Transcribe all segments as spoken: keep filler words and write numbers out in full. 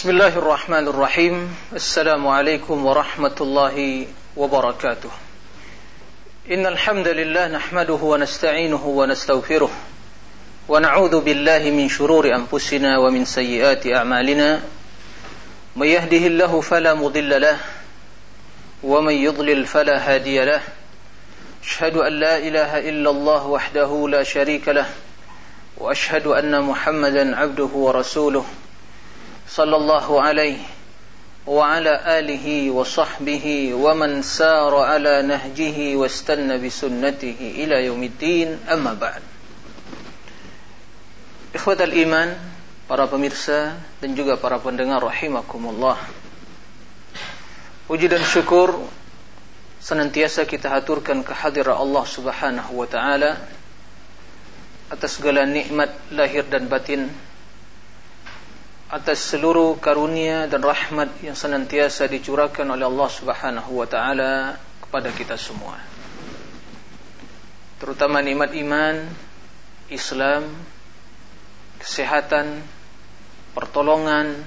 Bismillahirrahmanirrahim. Assalamualaikum warahmatullahi wabarakatuh. Innal hamdalillah nahmaduhu wa nasta'inuhu wa nastaghfiruh wa na'udzu billahi min shururi anfusina wa min sayyiati a'malina. May yahdihillahu fala mudilla lahu wa may yudlil fala hadiya lahu. Ashhadu an la ilaha illallah wahdahu la sharika lahu wa ashhadu anna Muhammadan 'abduhu wa rasuluh. Sallallahu alaihi wa ala alihi wa sahbihi wa man sara ala nahjihi wa istanna bi sunnatihi ila yaumiddin, amma ba'd. Ikhwatal iman, para pemirsa dan juga para pendengar rahimakumullah. Puji dan syukur senantiasa kita haturkan kehadirat Allah Subhanahu wa taala atas segala nikmat lahir dan batin, atas seluruh karunia dan rahmat yang senantiasa dicurahkan oleh Allah Subhanahu wa taala kepada kita semua. Terutama nikmat iman, Islam, kesehatan, pertolongan,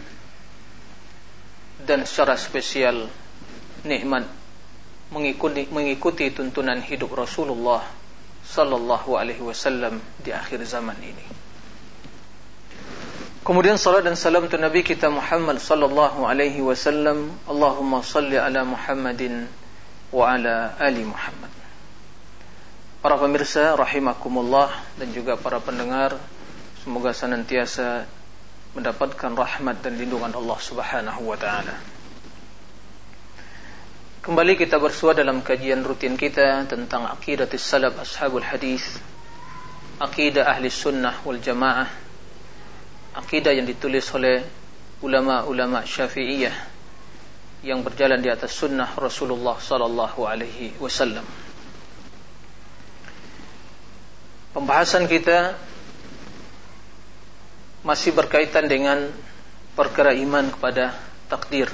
dan secara spesial nikmat mengikuti mengikuti tuntunan hidup Rasulullah sallallahu alaihi wasallam di akhir zaman ini. Kemudian salat dan salam untuk Nabi kita Muhammad sallallahu alaihi wasallam. Allahumma salli ala Muhammadin wa ala ali Muhammad. Para pemirsa rahimakumullah dan juga para pendengar, semoga senantiasa mendapatkan rahmat dan lindungan Allah Subhanahu wa taala. Kembali kita bersua dalam kajian rutin kita tentang aqidatus salaf ashabul hadis, aqidah ahli sunnah wal jamaah, akidah yang ditulis oleh ulama-ulama Syafi'iyah yang berjalan di atas sunnah Rasulullah sallallahu alaihi wasallam. Pembahasan kita masih berkaitan dengan perkara iman kepada takdir,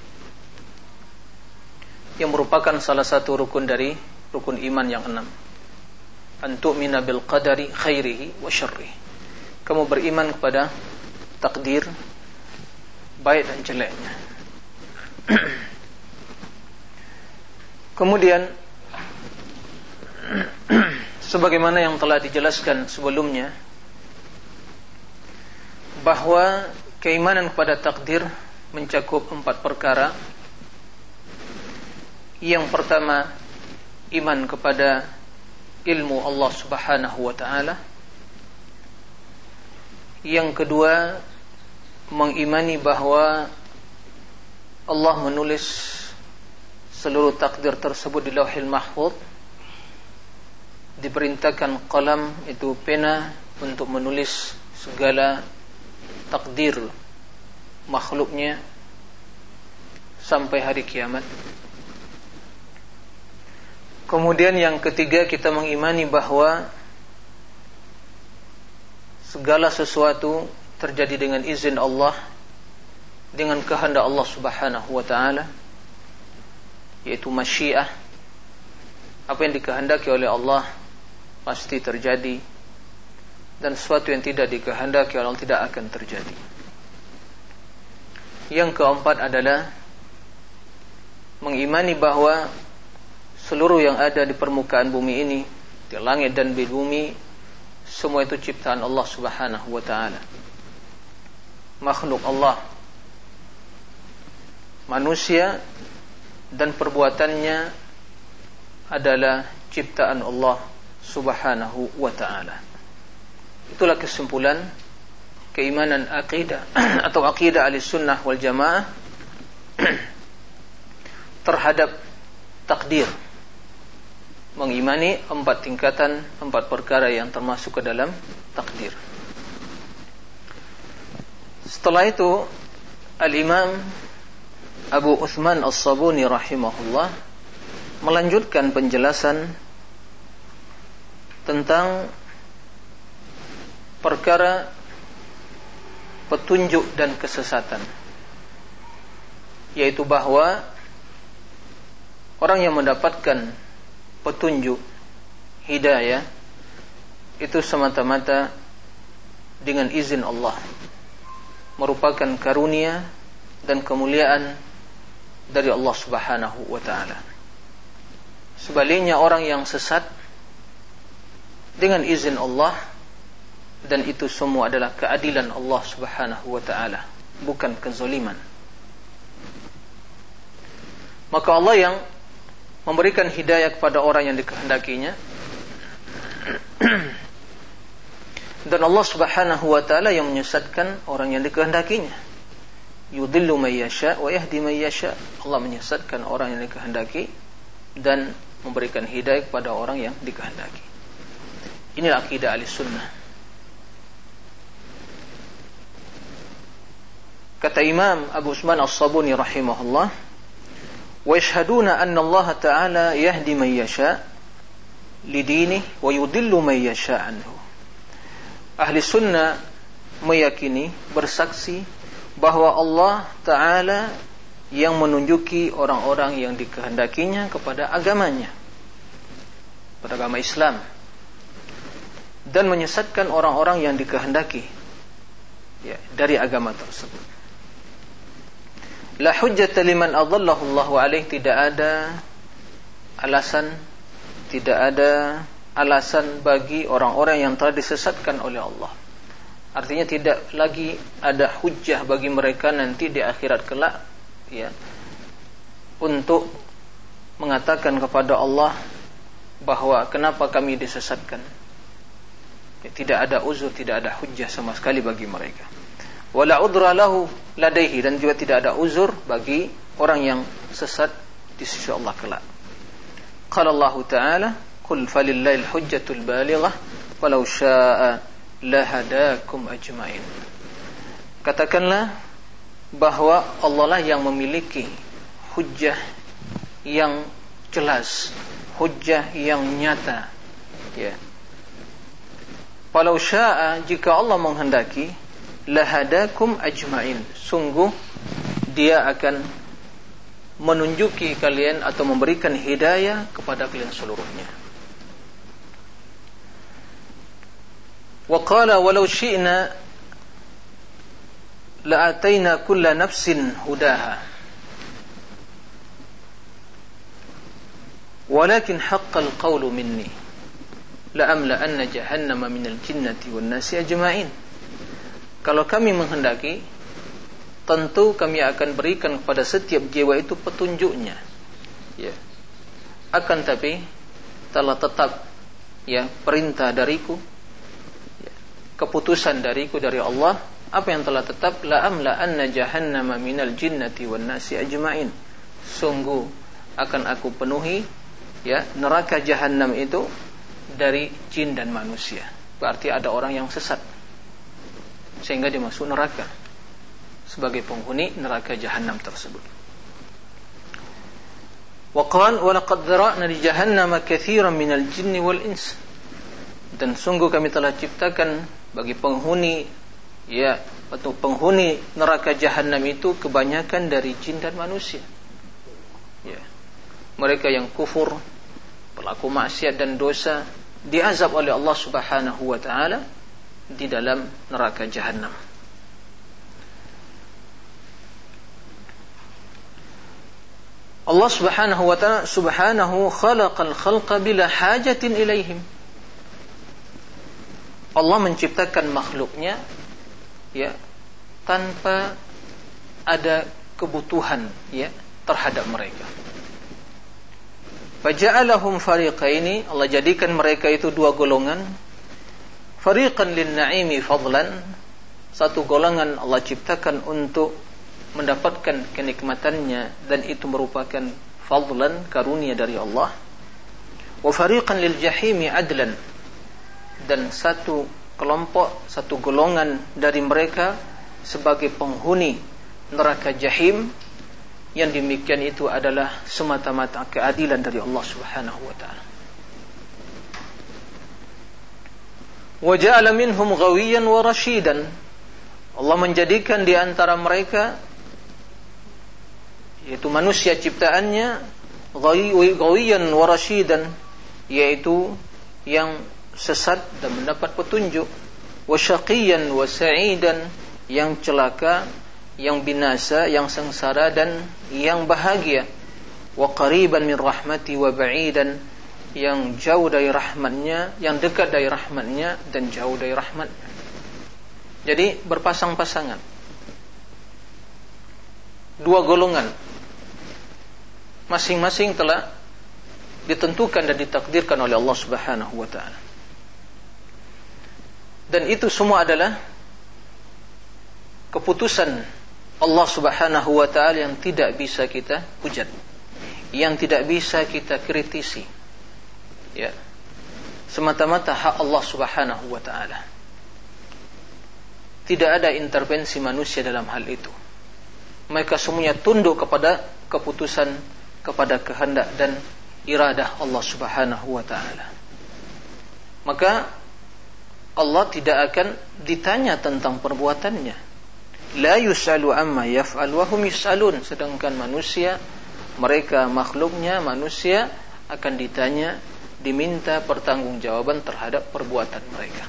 yang merupakan salah satu rukun dari rukun iman yang enam. An tu'mina bil qadari khairihi wa syarrihi. Kamu beriman kepada takdir, baik dan jeleknya. Kemudian sebagaimana yang telah dijelaskan sebelumnya, bahwa keimanan kepada takdir mencakup empat perkara. Yang pertama, iman kepada ilmu Allah Subhanahu wa taala. Yang kedua, mengimani bahwa Allah menulis seluruh takdir tersebut di Lauhil Mahfuz. Diperintahkan qalam, itu pena, untuk menulis segala takdir makhluknya sampai hari kiamat. Kemudian yang ketiga, kita mengimani bahwa segala sesuatu terjadi dengan izin Allah, dengan kehendak Allah Subhanahu wa taala, yaitu masyiah. Apa yang dikehendaki oleh Allah pasti terjadi, dan sesuatu yang tidak dikehendaki oleh Allah tidak akan terjadi. Yang keempat adalah mengimani bahwa seluruh yang ada di permukaan bumi ini, di langit dan di bumi, semua itu ciptaan Allah Subhanahu wa taala, makhluk Allah, manusia, dan perbuatannya adalah ciptaan Allah Subhanahu wa taala. Itulah kesimpulan keimanan akidah atau akidah Ahlussunnah wal Jamaah terhadap takdir. Mengimani empat tingkatan, empat perkara yang termasuk ke dalam takdir. Setelah itu, Al-Imam Abu Uthman As-Sabuni rahimahullah melanjutkan penjelasan tentang perkara petunjuk dan kesesatan, yaitu bahwa orang yang mendapatkan petunjuk, hidayah, itu semata-mata dengan izin Allah, merupakan karunia dan kemuliaan dari Allah Subhanahu wa ta'ala. Sebaliknya orang yang sesat dengan izin Allah, dan itu semua adalah keadilan Allah Subhanahu wa ta'ala, bukan kezaliman. Maka Allah yang memberikan hidayah kepada orang yang dikehendakinya, dan Allah Subhanahu wa ta'ala yang menyesatkan orang yang dikehendakinya. Yudillu man yasha wa yahdi man yasha. Allah menyesatkan orang yang dikehendaki dan memberikan hidayah kepada orang yang dikehendaki. Inilah akidah Ahlussunnah. Kata Imam Abu Usman As-Sabuni rahimahullah, wa yashhaduna anna Allah ta'ala yahdi man yasha lidinihi wa yudillu man yasha anhu. Ahli sunnah meyakini, bersaksi bahwa Allah Ta'ala yang menunjuki orang-orang yang dikehendakinya kepada agamanya, pada agama Islam, dan menyesatkan orang-orang yang dikehendaki ya, dari agama tersebut. La hujjata liman adallahu Allahu alaih. Tidak ada alasan, tidak ada alasan bagi orang-orang yang telah disesatkan oleh Allah. Artinya tidak lagi ada hujjah bagi mereka nanti di akhirat kelak ya, untuk mengatakan kepada Allah bahwa kenapa kami disesatkan. Ya, tidak ada uzur, tidak ada hujjah sama sekali bagi mereka. Wala udra lahu ladaihi, dan juga tidak ada uzur bagi orang yang sesat di sisi Allah kelak. Qala Allah Ta'ala, qul falillahil hujjatul balighah walau syaa'a lahadakum ajma'in. Katakanlah bahwa Allah lah yang memiliki hujjah yang jelas, hujjah yang nyata ya. Walau syaa'a, jika Allah menghendaki, lahadakum ajma'in, sungguh dia akan menunjuki kalian atau memberikan hidayah kepada kalian seluruhnya. Wa qala walau syi'na la'ataina kulla nafsin hudaha walakin haqqal qawlu minni la'amla'anna jahannama minal jinnati wan nasi ajma'in. Kalau kami menghendaki, tentu kami akan berikan kepada setiap jiwa itu petunjuknya ya. Akan tapi telah tetap ya perintah dariku, keputusan dariku dari Allah, apa yang telah tetap, la amla anna jahannama minal jinnati wan nasi ajma'in, sungguh akan aku penuhi ya neraka jahannam itu dari jin dan manusia. Berarti ada orang yang sesat sehingga dia masuk neraka sebagai penghuni neraka jahannam tersebut. Wa qala wa laqad dhara'na li jahannama katsiran minal jinni wal ins, dan sungguh kami telah ciptakan bagi penghuni ya atau penghuni neraka jahanam itu kebanyakan dari jin dan manusia ya. Mereka yang kufur, pelaku maksiat dan dosa, diazab oleh Allah Subhanahu wa ta'ala di dalam neraka jahanam. Allah Subhanahu wa ta'ala subhanahu khalaqal khalqa bila hajatin ilaihim. Allah menciptakan makhluknya ya tanpa ada kebutuhan ya terhadap mereka. Faja'alahum fariqaini, Allah jadikan mereka itu dua golongan. Fariqan lin-na'imi fadlan, satu golongan Allah ciptakan untuk mendapatkan kenikmatannya dan itu merupakan fadlan, karunia dari Allah. Wa fariqan lil-jahimi adlan, dan satu kelompok, satu golongan dari mereka sebagai penghuni neraka jahim, yang demikian itu adalah semata-mata keadilan dari Allah Subhanahu wa ta'ala. Wa ja'ala minhum ghawiyan wa rasyidan, Allah menjadikan di antara mereka, yaitu manusia ciptaannya, ghawiyan wa rasyidan, yaitu yang sesat dan mendapat petunjuk, wa syaqiyan wa sa'idan, yang celaka, yang binasa, yang sengsara dan yang bahagia. Wa qariban min rahmati wa ba'idan, yang jauh dari rahmatnya, yang dekat dari rahmatnya dan jauh dari rahmatnya. Jadi berpasang-pasangan, dua golongan, masing-masing telah ditentukan dan ditakdirkan oleh Allah Subhanahu wa ta'ala. Dan itu semua adalah keputusan Allah Subhanahu wa ta'ala yang tidak bisa kita hujat, yang tidak bisa kita kritisi, ya, semata-mata hak Allah Subhanahu wa ta'ala. Tidak ada intervensi manusia dalam hal itu. Mereka semuanya tunduk kepada keputusan, kepada kehendak dan iradah Allah Subhanahu wa ta'ala. Maka Allah tidak akan ditanya tentang perbuatannya. La yus'alu amma yaf'al wa hum yus'alun. Sedangkan manusia, mereka makhluknya manusia, akan ditanya, diminta pertanggungjawaban terhadap perbuatan mereka.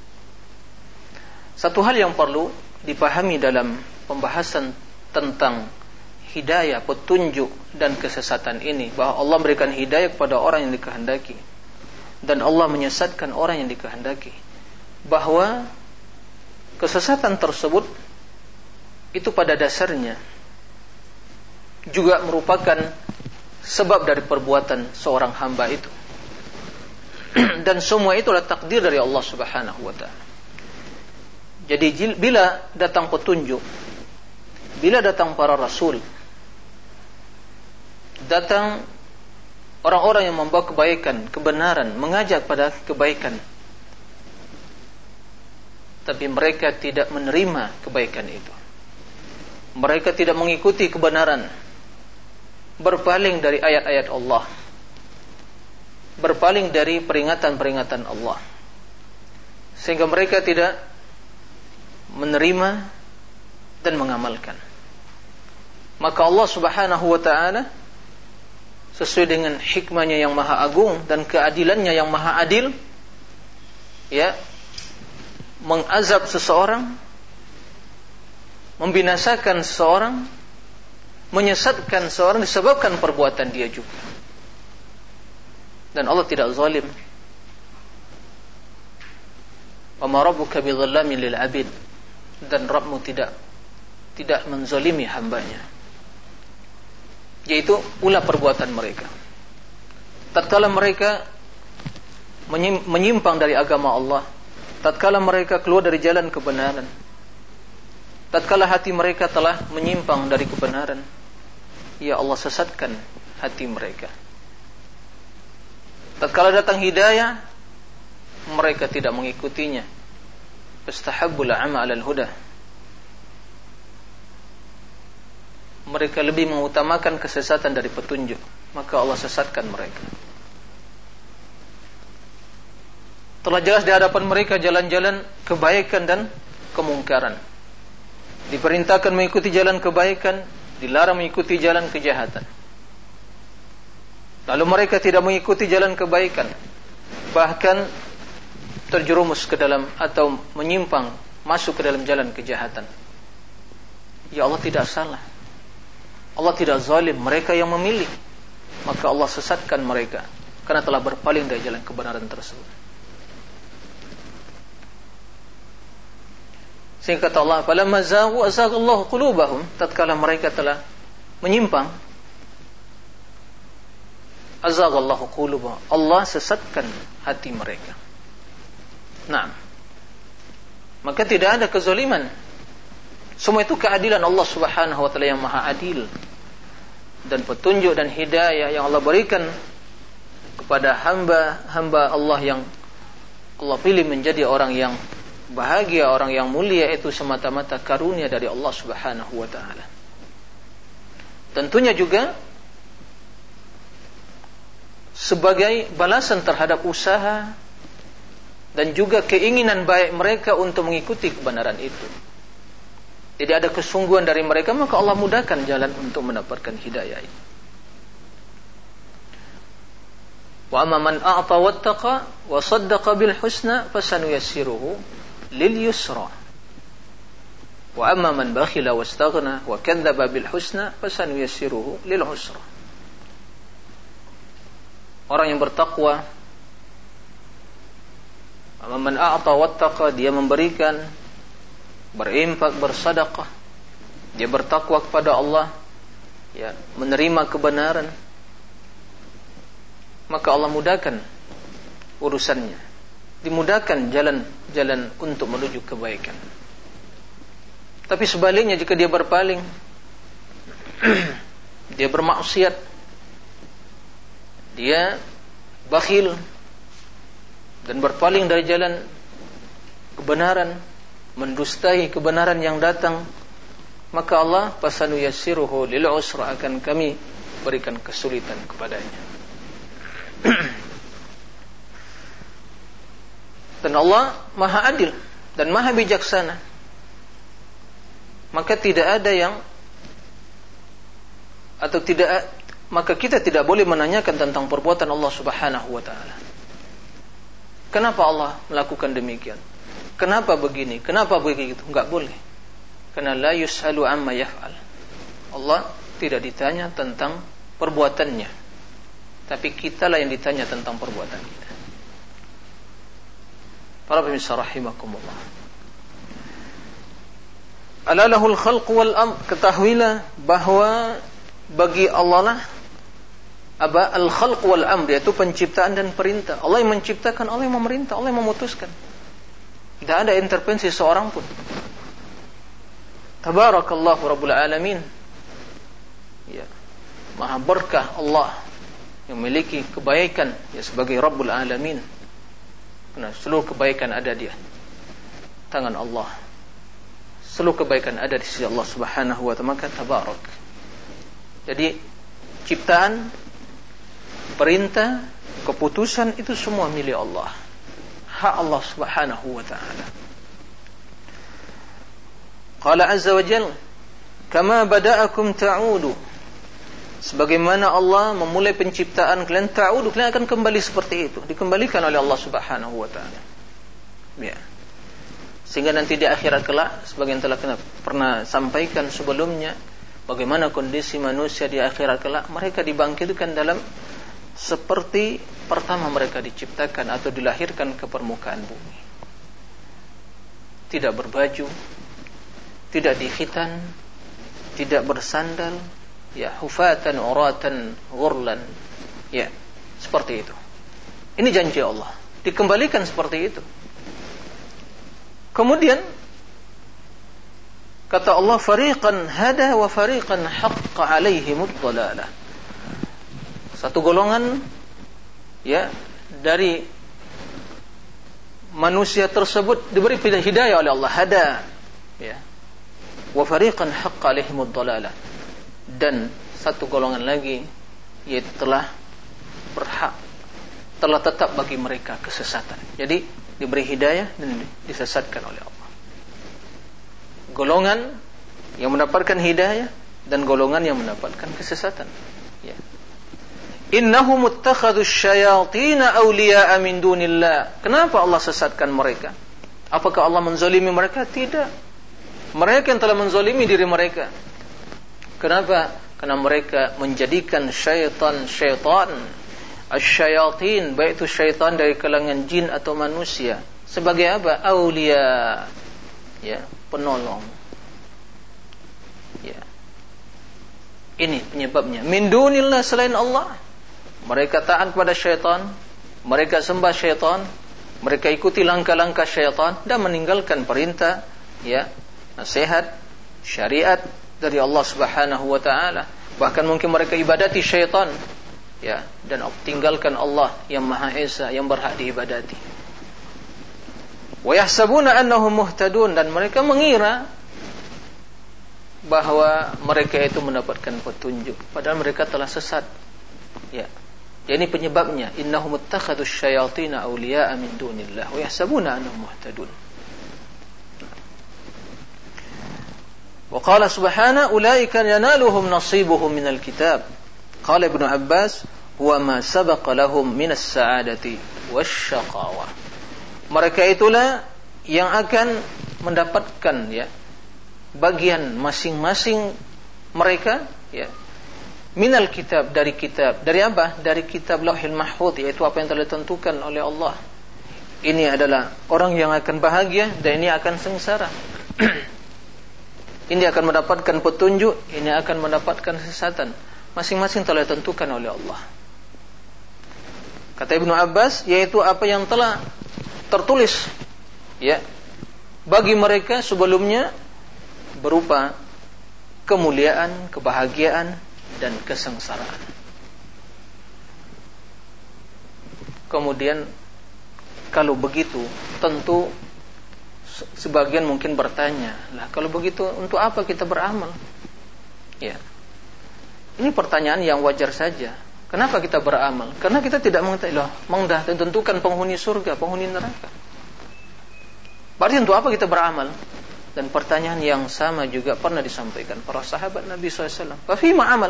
Satu hal yang perlu dipahami dalam pembahasan tentang hidayah, petunjuk dan kesesatan ini, bahwa Allah memberikan hidayah kepada orang yang dikehendaki dan Allah menyesatkan orang yang dikehendaki. Bahwa kesesatan tersebut itu pada dasarnya juga merupakan sebab dari perbuatan seorang hamba itu. Dan semua itu adalah takdir dari Allah Subhanahu wa ta'ala. Jadi bila datang petunjuk, bila datang para rasul, datang orang-orang yang membawa kebaikan, kebenaran, mengajak pada kebaikan, tapi mereka tidak menerima kebaikan itu, mereka tidak mengikuti kebenaran, berpaling dari ayat-ayat Allah, berpaling dari peringatan-peringatan Allah, sehingga mereka tidak menerima dan mengamalkan. Maka Allah Subhanahu wa ta'ala sesuai dengan hikmahnya yang maha agung dan keadilannya yang maha adil, ya, mengazab seseorang, membinasakan seseorang, menyesatkan seseorang disebabkan perbuatan dia juga. Dan Allah tidak zalim. Wa ma rabbuka bidzallamin lil 'abid. Dan Rabbmu tidak tidak menzalimi hambanya. Yaitu ulah perbuatan mereka. Tatkala mereka menyimpang dari agama Allah, tatkala mereka keluar dari jalan kebenaran, tatkala hati mereka telah menyimpang dari kebenaran, ya Allah sesatkan hati mereka. Tatkala datang hidayah, mereka tidak mengikutinya. Fastahabbul 'ama 'alal huda. Mereka lebih mengutamakan kesesatan dari petunjuk, maka Allah sesatkan mereka. Telah jelas di hadapan mereka jalan-jalan kebaikan dan kemungkaran. Diperintahkan mengikuti jalan kebaikan, dilarang mengikuti jalan kejahatan. Lalu mereka tidak mengikuti jalan kebaikan, bahkan terjerumus ke dalam atau menyimpang masuk ke dalam jalan kejahatan. Ya Allah tidak salah, Allah tidak zalim, mereka yang memilih, maka Allah sesatkan mereka karena telah berpaling dari jalan kebenaran tersebut. Sehingga kata Allah, falamma zaghu azaghallahu qulubahum, tatkala mereka telah menyimpang, azaghallahu qulubahum, Allah sesatkan hati mereka. Nah, maka tidak ada kezaliman. Semua itu keadilan Allah Subhanahu wa ta'ala yang maha adil, dan petunjuk dan hidayah yang Allah berikan kepada hamba-hamba Allah yang Allah pilih menjadi orang yang bahagia, orang yang mulia, itu semata-mata karunia dari Allah Subhanahu wa ta'ala. Tentunya juga sebagai balasan terhadap usaha dan juga keinginan baik mereka untuk mengikuti kebenaran itu. Jadi ada kesungguhan dari mereka, maka Allah mudahkan jalan untuk mendapatkan hidayah ini. Wa amma man a'ta wattaqa wa saddaqa bil husna fasanuyassiruhu lil yusra. Wa amma man bakhila wastaghna wa kadzdzaba bil husna fasanuyassiruhu lil usra. Orang yang bertakwa, amma man a'ta wattaqa, dia memberikan, berinfak, bersedekah, dia bertakwa kepada Allah, ya, menerima kebenaran, maka Allah mudahkan urusannya, dimudahkan jalan-jalan untuk menuju kebaikan. Tapi sebaliknya, jika dia berpaling, dia bermaksiat, dia bakhil dan berpaling dari jalan kebenaran, mendustai kebenaran yang datang, maka Allah fasanuyassiruhu lil usra, akan kami berikan kesulitan kepadanya. Dan Allah Maha Adil dan Maha Bijaksana. Maka tidak ada yang atau tidak maka kita tidak boleh menanyakan tentang perbuatan Allah Subhanahu wa taala. Kenapa Allah melakukan demikian? Kenapa begini? Kenapa begitu? Enggak boleh. Karena la yus'alu amma yaf'al. Allah tidak ditanya tentang perbuatannya. Tapi kitalah yang ditanya tentang perbuatan kita. Para pemirsa rahimakumullah. Alalahul khalq wal amr, ketahuilah bahwa bagi Allah lah apa al khalq wal amr, yaitu penciptaan dan perintah. Allah yang menciptakan, Allah yang memerintah, Allah yang memutuskan. Tidak ada intervensi seorang pun. Tabarakallahu rabbul alamin. Ya, maha berkah Allah yang memiliki kebaikan, ya, sebagai rabbul alamin. Karena seluruh kebaikan ada di tangan Allah. Seluruh kebaikan ada di sisi Allah Subhanahu wa ta'ala, maka tabarak. Jadi ciptaan, perintah, keputusan itu semua milik Allah. Hak Allah Subhanahu wa ta'ala. Qala azza wa jalla, kama bada'akum ta'udu. Sebagaimana Allah memulai penciptaan kalian, ta'udu, kalian akan kembali seperti itu, dikembalikan oleh Allah Subhanahu wa ta'ala. Ya. Sehingga nanti di akhirat kelak, sebagian telah pernah sampaikan sebelumnya, bagaimana kondisi manusia di akhirat kelak, mereka dibangkitkan dalam seperti pertama mereka diciptakan atau dilahirkan ke permukaan bumi. Tidak berbaju, tidak dikhitan, tidak bersandal, ya, hufatan, uratan, ghurlan, ya, seperti itu. Ini janji Allah, dikembalikan seperti itu. Kemudian kata Allah, fariqan hada wa fariqan haqqa alaihimud dhalalah. Satu golongan, ya, dari manusia tersebut diberi hidayah oleh Allah, hada, ya, wa fariqan haqqa alaihimud dhalalah. Dan satu golongan lagi, yaitu telah berhak, telah tetap bagi mereka kesesatan. Jadi diberi hidayah dan disesatkan oleh Allah. Golongan yang mendapatkan hidayah dan golongan yang mendapatkan kesesatan. Ya. Innahum muttakhadus syayatina awliya'a min dunillah. Kenapa Allah sesatkan mereka? Apakah Allah menzalimi mereka? Tidak. Mereka yang telah menzalimi diri mereka. Kenapa? Karena mereka menjadikan syaitan-syaitan, asy-syayatin, baik itu syaitan dari kalangan jin atau manusia, sebagai apa? Aulia, ya, penolong. Ya. Ini penyebabnya. Min dunillah, selain Allah. Mereka taat kepada syaitan, mereka sembah syaitan, mereka ikuti langkah-langkah syaitan dan meninggalkan perintah, ya, nasihat, syariat dari Allah Subhanahu wa taala. Bahkan mungkin mereka ibadati syaitan, ya, dan tinggalkan Allah yang Maha Esa, yang berhak diibadati. Wa yahsabuna annahum muhtadun, dan mereka mengira bahwa mereka itu mendapatkan petunjuk, padahal mereka telah sesat. Ya. Jadi penyebabnya, innahum ittakhadus syayatina awliya'a min dunillah wa yahsabuna annahum muhtadun. Wa qala subhanahu ulaika yanaluhum nasibuhum minal kitab. Qala Ibnu Abbas, huwa ma sabaqa lahum minas sa'adati wasyaqawah. Mereka itulah yang akan mendapatkan, ya, bagian masing-masing mereka, ya, minal kitab, dari kitab. Dari apa? Dari kitab Lauhil Mahfuz, yaitu apa yang telah ditentukan oleh Allah. Ini adalah orang yang akan bahagia dan ini akan sengsara. Ini akan mendapatkan petunjuk, ini akan mendapatkan kesesatan. Masing-masing telah ditentukan oleh Allah. Kata Ibnu Abbas, yaitu apa yang telah tertulis, ya, bagi mereka sebelumnya berupa kemuliaan, kebahagiaan, dan kesengsaraan. Kemudian kalau begitu, tentu sebagian mungkin bertanya, lah kalau begitu untuk apa kita beramal? Ya, ini pertanyaan yang wajar saja. Kenapa kita beramal? Karena kita tidak mengetahui, loh, mendah tentukan penghuni surga, penghuni neraka. Berarti untuk apa kita beramal? Dan pertanyaan yang sama juga pernah disampaikan para sahabat Nabi shallallahu alaihi wasallam. Fafima amal.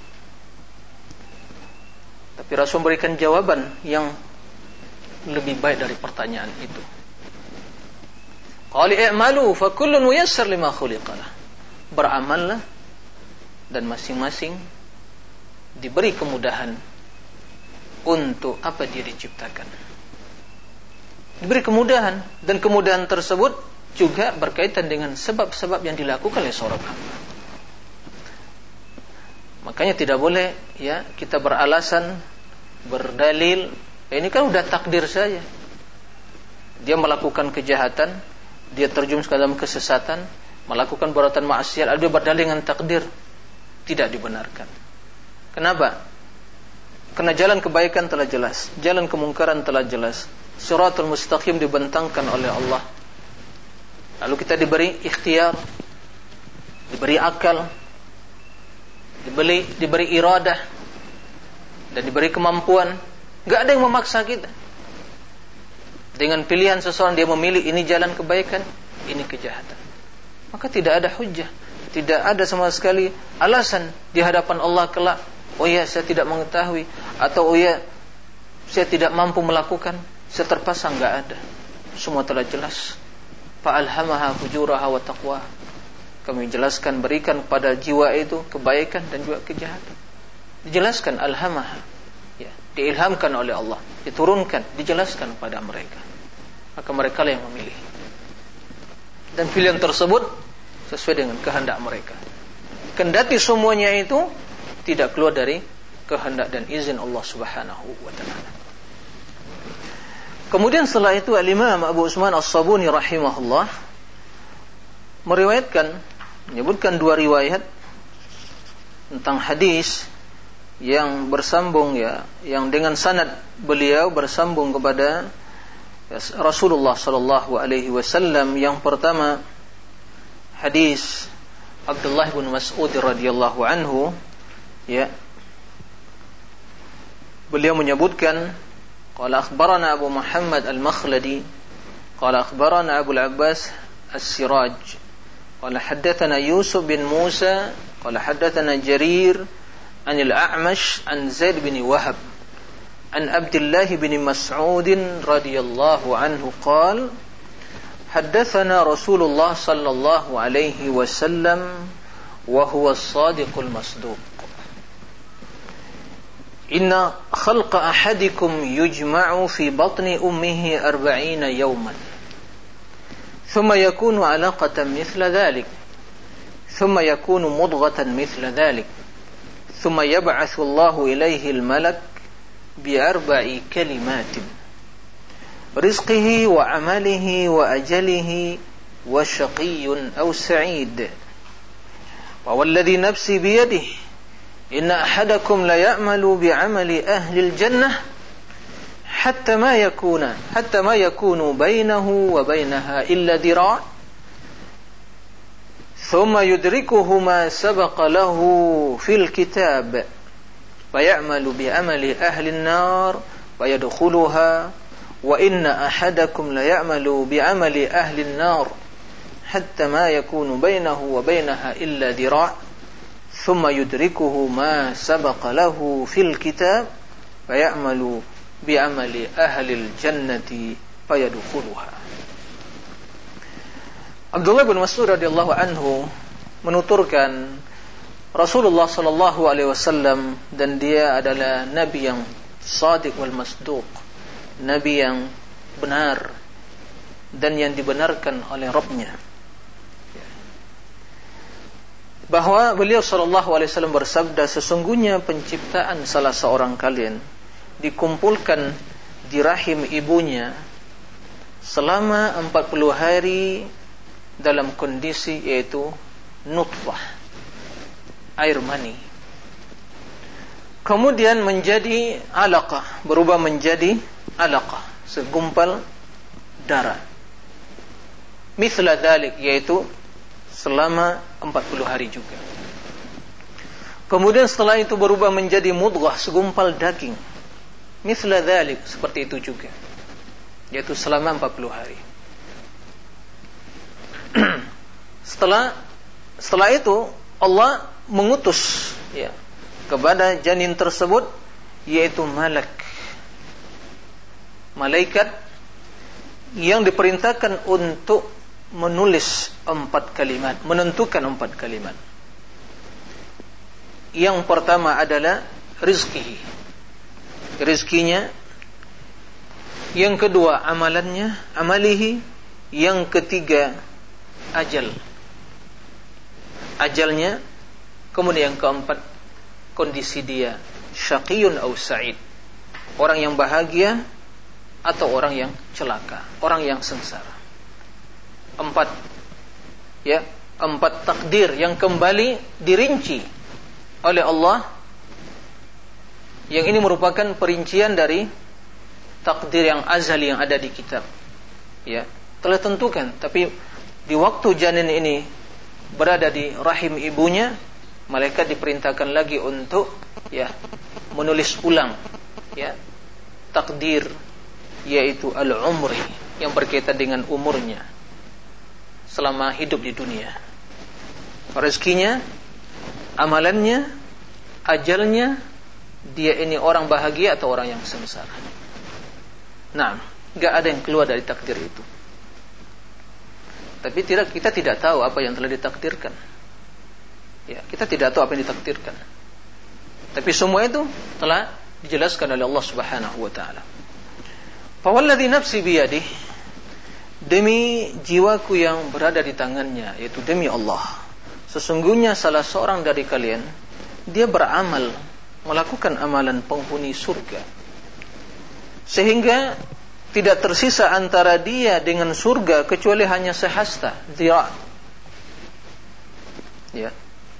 Tapi Rasul memberikan jawaban yang lebih baik dari pertanyaan itu. Qali i'malu fa kullun muyassar lima khuliqalah. Beramallah dan masing-masing diberi kemudahan untuk apa dia diciptakan. Diberi kemudahan, dan kemudahan tersebut juga berkaitan dengan sebab-sebab yang dilakukan oleh seorang hamba. Makanya tidak boleh, ya, kita beralasan, berdalil, ya, ini kan udah takdir saja. Dia melakukan kejahatan, dia terjerumus ke dalam kesesatan, melakukan perbuatan maksiat, dia berdalil dengan takdir. Tidak dibenarkan. Kenapa? Karena jalan kebaikan telah jelas, jalan kemungkaran telah jelas. Shiratul mustaqim dibentangkan oleh Allah. Lalu kita diberi ikhtiar, diberi akal, diberi diberi iradah, dan diberi kemampuan. Gak ada yang memaksa kita. Dengan pilihan seseorang dia memilih ini jalan kebaikan, ini kejahatan. Maka tidak ada hujjah, tidak ada sama sekali alasan di hadapan Allah kelak. Oh ya, saya tidak mengetahui, atau oh ya, saya tidak mampu melakukan. Saya terpaksa, enggak ada. Semua telah jelas. Fa'alhamaha fujuraha wa taqwa. Kami jelaskan, berikan kepada jiwa itu kebaikan dan juga kejahatan. Dijelaskan alhamaha, ya, diilhamkan oleh Allah, diturunkan, dijelaskan kepada mereka. Maka mereka lah yang memilih. Dan pilihan tersebut sesuai dengan kehendak mereka. Kendati semuanya itu tidak keluar dari kehendak dan izin Allah Subhanahu wa taala. Kemudian setelah itu Al-Imam Abu Usman As-Sabuni rahimahullah meriwayatkan, menyebutkan dua riwayat tentang hadis yang bersambung, ya, yang dengan sanad beliau bersambung kepada Rasulullah sallallahu alaihi wasallam. Yang pertama hadis Abdullah bin Mas'ud radhiyallahu anhu, ya, beliau menyebutkan, qala akhbarana Abu Muhammad Al-Makhladi qala akhbarana Abu Al-Abbas As-Siraj qala haddathana Yusuf bin Musa qala haddathana Jarir an Al-A'mash an Zaid bin Wahab an Abdullah bin Mas'ud radhiyallahu anhu qala haddathana Rasulullah sallallahu alaihi wasallam wa huwa as-sadiqul masduq. Inna khalqa ahadikum yujma'u fi batni ummihi arba'ina yawman thumma yakunu 'alaqatan mithla dhalik thumma yakunu mudghatan mithla dhalik thumma yab'athu Allahu ilayhi al-malak bi arba'i kalimatin rizqihi wa 'amalihi wa ajalihi wa shaqiyyun aw sa'id wa walladhi nafsi bi yadihi inna ahadakum la ya'malu bi'amali ahli al-jannah hatta ma yakuna hatta ma yakunu bainahu wa bainaha illa dira' thumma yudrikuhu ma sabaqa lahu fil kitab fa ya'malu bi'amali ahli an-nar wa yadkhuluha wa inna ahadakum la ya'malu bi'amali ahli an-nar hatta ma yakunu bainahu wa bainaha illa dira' ثم يدركه ما سبق له في الكتاب فيعمل بعمل أهل الجنة فيدخلها. Abdullah bin Mas'ud radhiyallahu anhu menuturkan Rasulullah sallallahu alaihi wasallam, dan dia adalah nabi yang shadiq wal masduq, nabi yang benar dan yang dibenarkan oleh Rabb-Nya, bahwa beliau sallallahu alaihi wasallam bersabda, sesungguhnya penciptaan salah seorang kalian dikumpulkan di rahim ibunya selama empat puluh hari dalam kondisi yaitu nutfah, air mani, kemudian menjadi alaqah, berubah menjadi alaqah, segumpal darah, mithla dzalik, yaitu selama empat puluh hari juga. Kemudian setelah itu berubah menjadi mudghah, segumpal daging, mithla dzalik, seperti itu juga, yaitu selama empat puluh hari. Setelah setelah itu Allah mengutus ya kepada janin tersebut yaitu malak, malaikat yang diperintahkan untuk menulis empat kalimat, menentukan empat kalimat. Yang pertama adalah rizki, rizkinya. Yang kedua amalannya, amalihi. Yang ketiga ajal, ajalnya. Kemudian yang keempat kondisi dia, syaqiyun au sa'id, orang yang bahagia atau orang yang celaka, orang yang sengsara. Empat ya, empat takdir yang kembali dirinci oleh Allah, yang ini merupakan perincian dari takdir yang azali yang ada di kitab, ya, telah tentukan. Tapi di waktu janin ini berada di rahim ibunya, malaikat diperintahkan lagi untuk ya menulis ulang ya takdir, yaitu al-umri, yang berkaitan dengan umurnya selama hidup di dunia, rezekinya, amalannya, ajalnya, dia ini orang bahagia atau orang yang sengsara. Nah, enggak ada yang keluar dari takdir itu. Tapi tidak, kita tidak tahu apa yang telah ditakdirkan. Ya, kita tidak tahu apa yang ditakdirkan. Tapi semua itu telah dijelaskan oleh Allah Subhanahu wa taala. Fa walladzi nafsi biyadihi, demi jiwaku yang berada di tangannya, yaitu demi Allah, sesungguhnya salah seorang dari kalian dia beramal, melakukan amalan penghuni surga, sehingga tidak tersisa antara dia dengan surga kecuali hanya sehasta, zira'. Ya.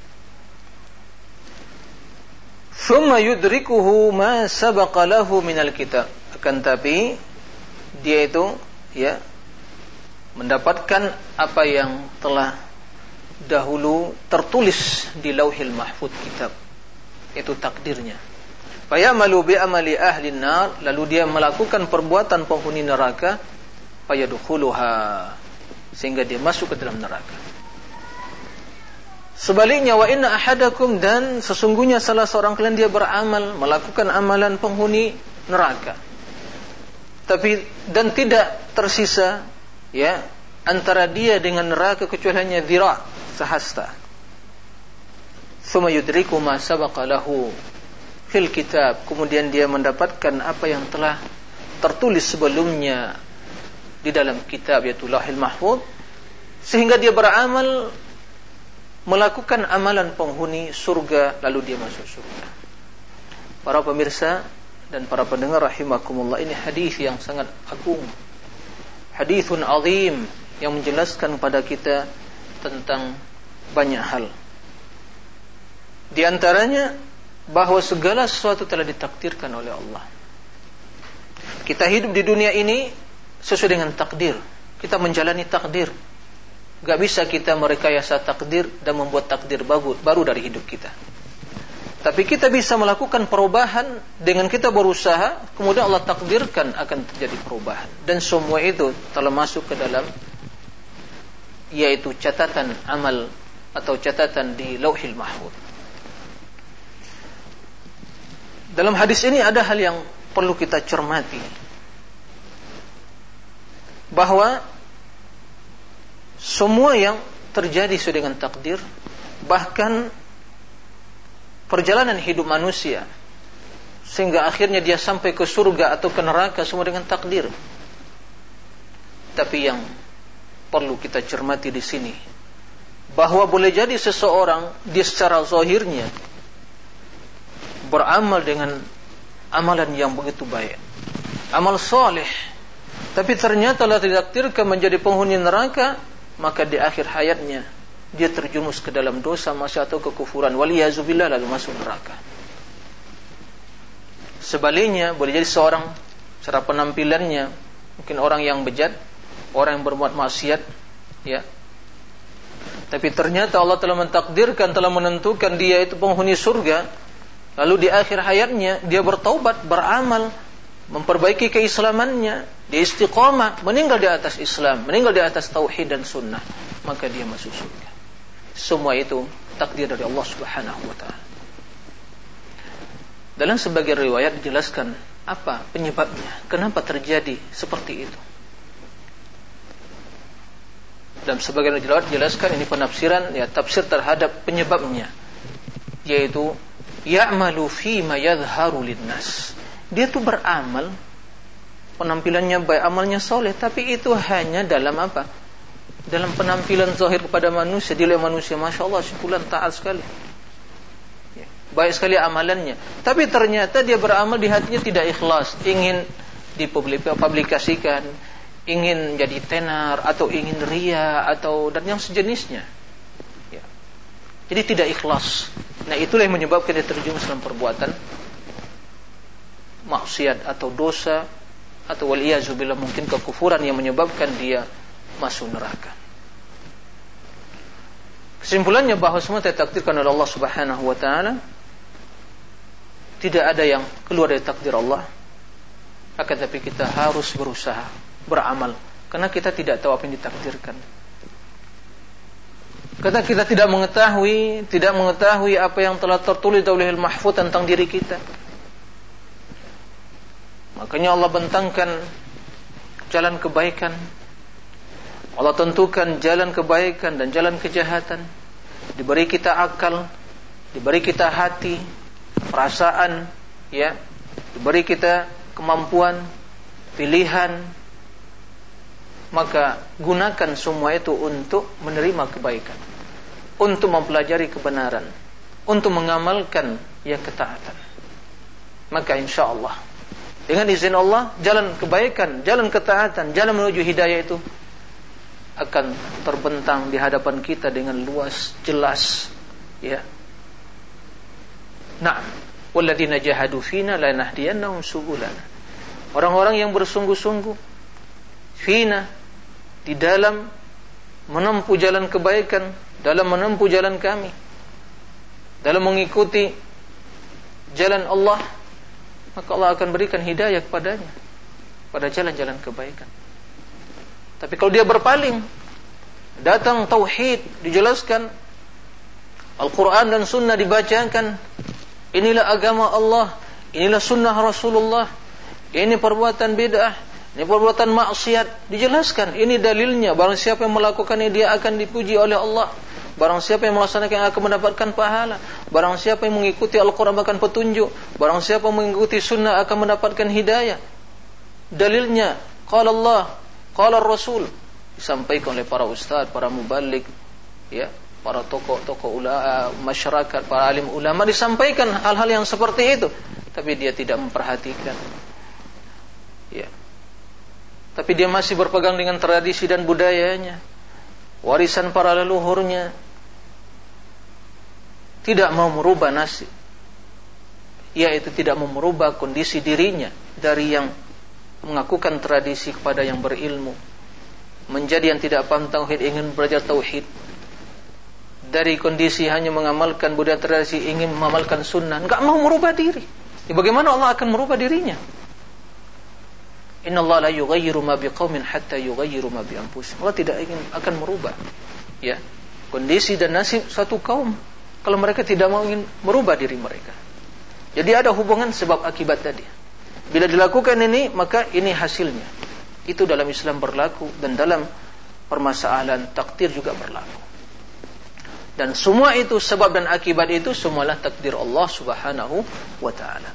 Thumma yudrikuhu ma sabaqa lahu minal kitab. Akan tapi dia itu ya mendapatkan apa yang telah dahulu tertulis di Lauhil Mahfuz kitab, itu takdirnya. Fayamalu bi amali ahli nar, lalu dia melakukan perbuatan penghuni neraka, fayadkhuluha, sehingga dia masuk ke dalam neraka. Sebaliknya, wa inna ahadakum, dan sesungguhnya salah seorang kalian dia beramal, melakukan amalan penghuni neraka, tapi dan tidak tersisa ya antara dia dengan neraka kecuali hanya dhira', sehasta. Tsumma yudriku ma sabaqa lahu fil kitab, kemudian dia mendapatkan apa yang telah tertulis sebelumnya di dalam kitab, yaitu Lauhil Mahfuz, sehingga dia beramal, melakukan amalan penghuni surga, lalu dia masuk surga. Para pemirsa dan para pendengar rahimakumullah, ini hadis yang sangat agung, hadithun azim, yang menjelaskan pada kita tentang banyak hal. Di antaranya bahwa segala sesuatu telah ditakdirkan oleh Allah. Kita hidup di dunia ini sesuai dengan takdir. Kita menjalani takdir. Gak bisa kita merekayasa takdir dan membuat takdir baru, baru dari hidup kita. Tapi kita bisa melakukan perubahan dengan kita berusaha, kemudian Allah takdirkan akan terjadi perubahan. Dan semua itu telah masuk ke dalam, yaitu catatan amal atau catatan di Lauhil Mahfuz. Dalam hadis ini ada hal yang perlu kita cermati, bahwa semua yang terjadi sesuai dengan takdir, bahkan perjalanan hidup manusia sehingga akhirnya dia sampai ke surga atau ke neraka semua dengan takdir. Tapi yang perlu kita cermati di sini, bahwa boleh jadi seseorang dia secara zahirnya beramal dengan amalan yang begitu baik, amal soleh, tapi ternyata Allah ditakdirkan menjadi penghuni neraka, maka di akhir hayatnya dia terjumus ke dalam dosa, maksiat atau kekufuran, waliyazubillah, lalu masuk neraka. Sebaliknya boleh jadi seorang secara penampilannya mungkin orang yang bejat, orang yang berbuat maksiat, ya, tapi ternyata Allah telah mentakdirkan, telah menentukan dia itu penghuni surga. Lalu di akhir hayatnya dia bertaubat, beramal, memperbaiki keislamannya, dia istiqamah, meninggal di atas Islam, meninggal di atas tauhid dan sunnah, maka dia masuk surga. Semua itu takdir dari Allah Subhanahu wa ta'ala. Dalam sebagian riwayat dijelaskan apa penyebabnya, kenapa terjadi seperti itu. Dalam sebagian riwayat dijelaskan, ini penafsiran, ya, tafsir terhadap penyebabnya, yaitu ya'malu fi ma yadhharu linnas. Dia tuh beramal, penampilannya baik, amalnya soleh, tapi itu hanya dalam apa? Dalam penampilan zahir kepada manusia. Dia lihat manusia, masya Allah, si fulan taat sekali, ya, baik sekali amalannya, tapi ternyata dia beramal di hatinya tidak ikhlas, ingin dipublikasikan, ingin jadi tenar, atau ingin ria, atau dan yang sejenisnya, ya. Jadi tidak ikhlas. Nah, itulah yang menyebabkan dia terjumus dalam perbuatan maksiat atau dosa, atau waliyazubillah mungkin kekufuran yang menyebabkan dia masuk neraka. Kesimpulannya bahwa semua ditakdirkan oleh Allah Subhanahu wa ta'ala. Tidak ada yang keluar dari takdir Allah. Akan tapi kita harus berusaha beramal, karena kita tidak tahu apa yang ditakdirkan. Karena kita tidak mengetahui, tidak mengetahui apa yang telah tertulis oleh Lauhul Mahfuz tentang diri kita. Makanya Allah bentangkan jalan kebaikan, Allah tentukan jalan kebaikan dan jalan kejahatan. Diberi kita akal, diberi kita hati, perasaan, ya, diberi kita kemampuan, pilihan. Maka gunakan semua itu untuk menerima kebaikan, untuk mempelajari kebenaran, untuk mengamalkan yang ketaatan. Maka insya Allah dengan izin Allah, jalan kebaikan, jalan ketaatan, jalan menuju hidayah itu akan terbentang di hadapan kita dengan luas, jelas, ya. Nah, walladzina jahadu fina lanahdiyannahum subulana. Orang-orang yang bersungguh-sungguh fina, di dalam menempuh jalan kebaikan, dalam menempuh jalan kami, dalam mengikuti jalan Allah, maka Allah akan berikan hidayah kepadanya pada jalan-jalan kebaikan. Tapi kalau dia berpaling, datang tauhid dijelaskan, Al-Quran dan Sunnah dibacakan, inilah agama Allah, inilah Sunnah Rasulullah, ini perbuatan bid'ah, ini perbuatan maksiat, dijelaskan, ini dalilnya. Barang siapa yang melakukannya dia akan dipuji oleh Allah. Barang siapa yang melaksanakan akan mendapatkan pahala. Barang siapa yang mengikuti Al-Quran akan petunjuk. Barang siapa yang mengikuti Sunnah akan mendapatkan hidayah. Dalilnya, qala Allah, qala Rasul, disampaikan oleh para ustaz, para mubalik, ya, para tokoh-tokoh ulama masyarakat, para alim ulama, disampaikan hal-hal yang seperti itu, tapi dia tidak memperhatikan, ya. Tapi dia masih berpegang dengan tradisi dan budayanya, warisan para leluhurnya, tidak mau merubah nasib, yaitu tidak mau merubah kondisi dirinya dari yang mengakukan tradisi kepada yang berilmu, menjadi yang tidak paham tauhid ingin belajar tauhid, dari kondisi hanya mengamalkan budaya tradisi ingin mengamalkan sunnah, enggak mau merubah diri. Ya, bagaimana Allah akan merubah dirinya? Inna Allah la yughayyiru ma biqaumin hatta yughayyiru ma bi anfusihim. Allah tidak ingin akan merubah, ya, kondisi dan nasib satu kaum kalau mereka tidak mau ingin merubah diri mereka. Jadi ada hubungan sebab akibat tadi. Bila dilakukan ini, maka ini hasilnya. Itu dalam Islam berlaku, dan dalam permasalahan takdir juga berlaku. Dan semua itu, sebab dan akibat itu semualah takdir Allah Subhanahu wa ta'ala.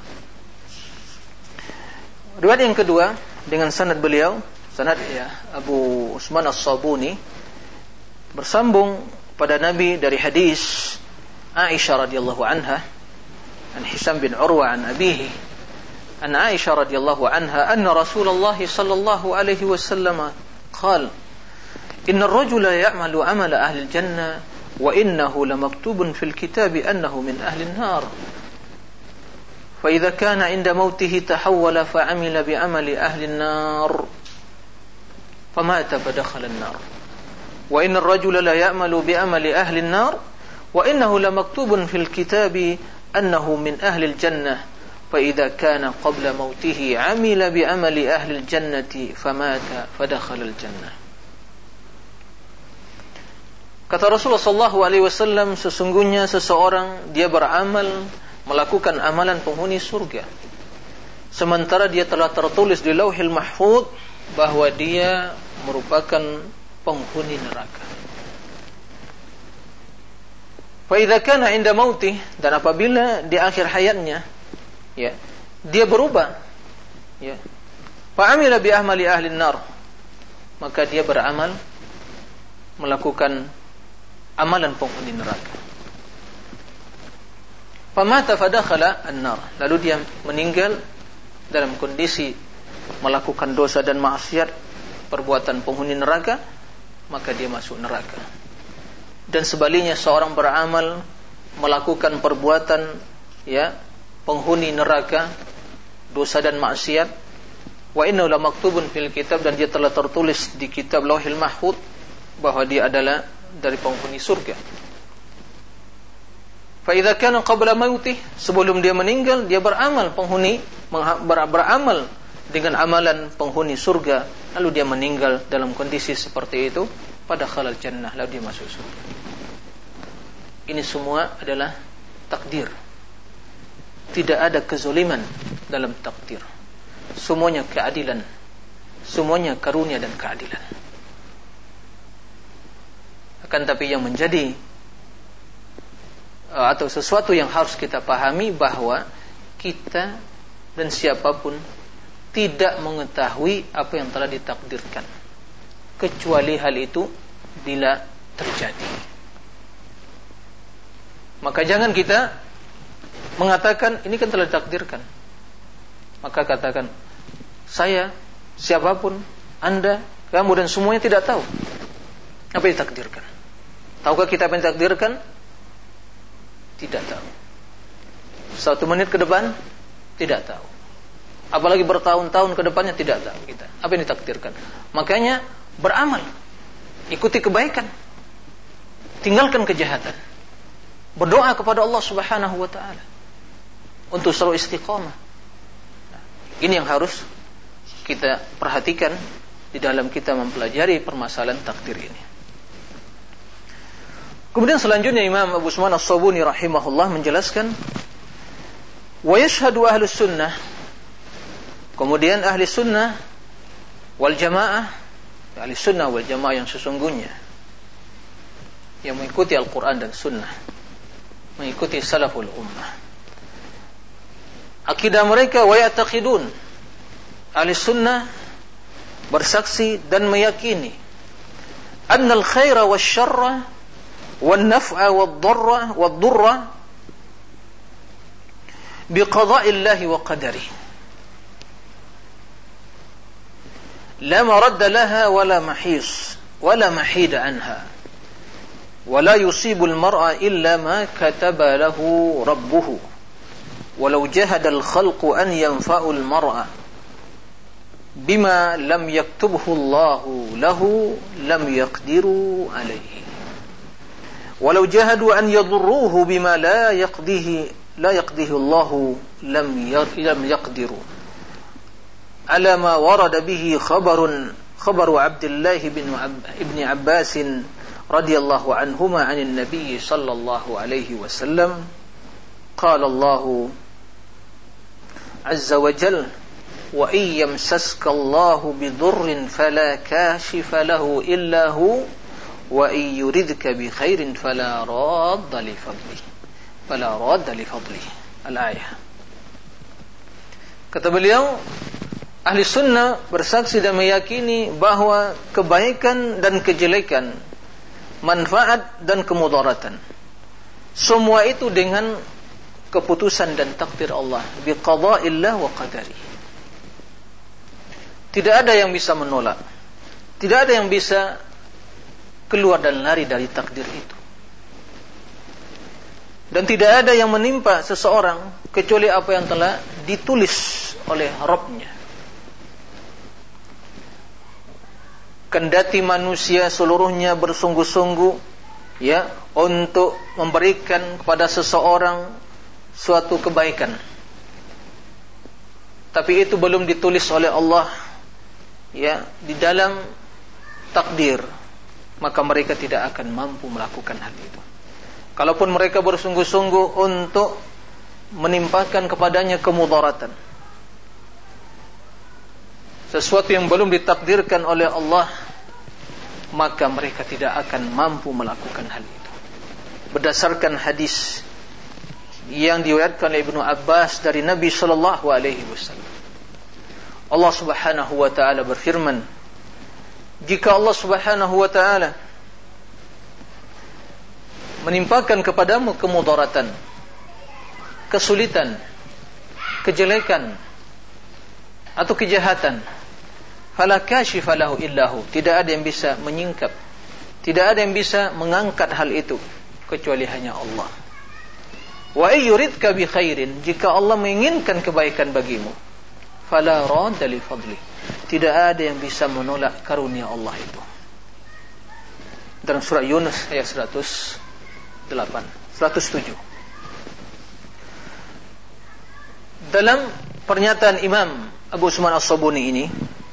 Riwayat yang kedua dengan sanad beliau, sanad ya Abu Usman As-Sabuni, bersambung pada Nabi dari hadis Aisyah radhiyallahu anha, an Hisam bin Urwa an abihi, an Aisyah radhiyallahu anha anna Rasulullah sallallahu alaihi wasallam qala inna ar-rajula ya'malu 'amala ahli al-jannah wa innahu lamaktubun fil kitab annahu min ahli an-nar fa idza kana 'inda mautihi tahawwala fa 'amila bi 'amali ahli an-nar famata fa dakhala an-nar wa inna ar-rajula la ya'malu bi 'amali ahli an-nar wa innahu lamaktubun fil kitab annahu min ahli al-jannah fa idza kana qabla mautihi 'amila bi 'amali ahli al-jannati famata fa dakhala al-jannah. Kata Rasulullah sallallahu alaihi wasallam, sesungguhnya seseorang dia beramal, melakukan amalan penghuni surga, sementara dia telah tertulis di Lauhil Mahfuz bahwa dia merupakan penghuni neraka. Fa idza kana 'inda mautih, dan apabila di akhir hayatnya ya dia berubah ya fa amila bi amali ahli nar, maka dia beramal melakukan amalan penghuni neraka. Famata fadakhala an-nar, lalu dia meninggal dalam kondisi melakukan dosa dan maksiat, perbuatan penghuni neraka, maka dia masuk neraka. Dan sebaliknya, seorang beramal melakukan perbuatan ya penghuni neraka, dosa dan maksiat, wa innahu lamaktubun fil kitab, dan dia telah tertulis di kitab Lauhil Mahfuz bahwa dia adalah dari penghuni surga. Fa idza kana qabla mautih, sebelum dia meninggal dia beramal penghuni ber- beramal dengan amalan penghuni surga, lalu dia meninggal dalam kondisi seperti itu, pada khalal jannah, lalu dia masuk surga. Ini semua adalah takdir. Tidak ada kezaliman dalam takdir. Semuanya keadilan. Semuanya karunia dan keadilan. Akan tapi yang menjadi atau sesuatu yang harus kita pahami bahwa kita dan siapapun tidak mengetahui apa yang telah ditakdirkan, kecuali hal itu bila terjadi. Maka jangan kita mengatakan ini kan telah ditakdirkan. Maka katakan, saya, siapapun, Anda, kamu dan semuanya tidak tahu apa yang ditakdirkan. Tahukah kita apa yang ditakdirkan? Tidak tahu. Satu menit ke depan tidak tahu. Apalagi bertahun-tahun ke depannya tidak tahu kita apa yang ditakdirkan. Makanya beramal, ikuti kebaikan, tinggalkan kejahatan, berdoa kepada Allah Subhanahu wa ta'ala untuk selalu istiqamah. Nah, ini yang harus kita perhatikan di dalam kita mempelajari permasalahan takdir ini. Kemudian selanjutnya Imam Abu Usman As-Sabuni rahimahullah menjelaskan, wa yashhadu ahlus sunnah, kemudian ahli sunnah wal jamaah, ahli sunnah wal jamaah yang sesungguhnya, yang mengikuti Al-Quran dan sunnah, mengikuti salaful ummah, akidah mereka, wa ya'taqidun, ahli sunnah bersaksi dan meyakini, annal khaira wasyarra wan naf'a wad darra wad durra biqada'illahi wa qadarihi la maradda laha wala mahis wala mahida anha wala yusibu al-mar'a illa ma kataba lahu rabbuhu walau jahada al-khalqu an yanfa'u al-mar'a bima lam yaktubhu Allahu lahu lam yaqdiru alayhi walau jahadu an yadurruhu bima la yaqdihi la yaqdihi Allahu lam lam yaqdiru ala ma warada bihi khabarun khabaru Abdullah bin ibn Abbas radhiyallahu anhuma 'anil nabiy sallallahu alaihi wasallam qala Allah azza wa jalla wa iyyamsaskallahu bidurrin fala kashifa lahu illa hu wa iyyuridka bi khairin fala radda li fadlihi fala radda li fadlihi. Al-ayah. Kata beliau, ahli sunnah bersaksi dan meyakini bahwa kebaikan dan kejelekan, manfaat dan kemudaratan, semua itu dengan keputusan dan takdir Allah, biqada'illah wa qadari. Tidak ada yang bisa menolak, tidak ada yang bisa keluar dan lari dari takdir itu. Dan tidak ada yang menimpa seseorang kecuali apa yang telah ditulis oleh Rabb-nya. Kendati manusia seluruhnya bersungguh-sungguh ya untuk memberikan kepada seseorang suatu kebaikan, tapi itu belum ditulis oleh Allah ya di dalam takdir, maka mereka tidak akan mampu melakukan hal itu. Kalaupun mereka bersungguh-sungguh untuk menimpakan kepadanya kemudaratan, sesuatu yang belum ditakdirkan oleh Allah, maka mereka tidak akan mampu melakukan hal itu. Berdasarkan hadis yang diriwayatkan oleh Ibnu Abbas dari Nabi sallallahu alaihi wasallam, Allah Subhanahu wa taala berfirman, jika Allah Subhanahu wa taala menimpakan kepadamu kemudaratan, kesulitan, kejelekan atau kejahatan, fala kashifa lahu illahu, tidak ada yang bisa menyingkap, tidak ada yang bisa mengangkat hal itu kecuali hanya Allah. Wa ayyuridka bi khairin, jika Allah menginginkan kebaikan bagimu, fala radda li fadli, tidak ada yang bisa menolak karunia Allah itu. Dalam surah Yunus ayat seratus delapan, seratus tujuh. Dalam pernyataan Imam Abu Usman As-Sabuni ini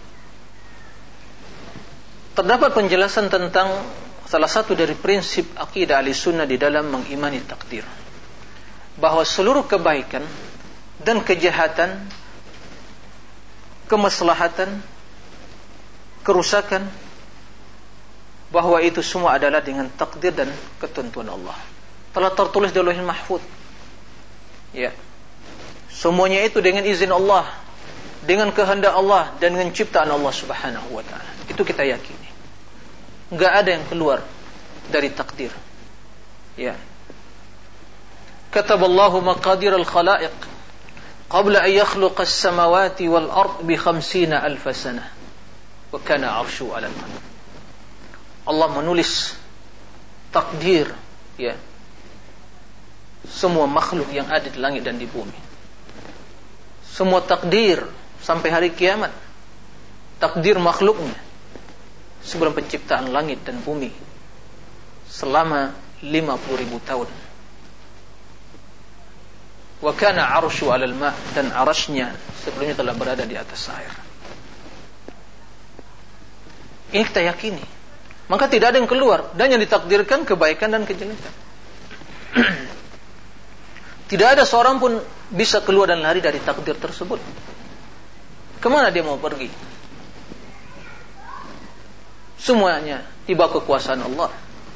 terdapat penjelasan tentang salah satu dari prinsip akidah Ahlussunnah di dalam mengimani takdir, bahwa seluruh kebaikan dan kejahatan, kemaslahatan, kerusakan, bahwa itu semua adalah dengan takdir dan ketentuan Allah. Telah tertulis di Lauhul Mahfuz. Ya. Semuanya itu dengan izin Allah, dengan kehendak Allah dan dengan ciptaan Allah Subhanahu wa taala. Itu kita yakini. Enggak ada yang keluar dari takdir. Ya. Kataballahu maqadir al-khalaiq qabla an yakhluqa as-samawati wal ard bi khamsina alf sanah wa kana 'arsyu 'ala al-ma'. Allah menulis takdir ya semua makhluk yang ada di langit dan di bumi. Semua takdir sampai hari kiamat, takdir makhluknya sebelum penciptaan langit dan bumi selama lima puluh ribu tahun. Wa kana 'arsyu 'alal ma', dan arasy-Nya sebelumnya telah berada di atas air. Ini kita yakini. Maka tidak ada yang keluar, dan yang ditakdirkan kebaikan dan kejelekan. Tidak ada seorang pun bisa keluar dan lari dari takdir tersebut. Kemana dia mau pergi? Semuanya di bawah kekuasaan Allah.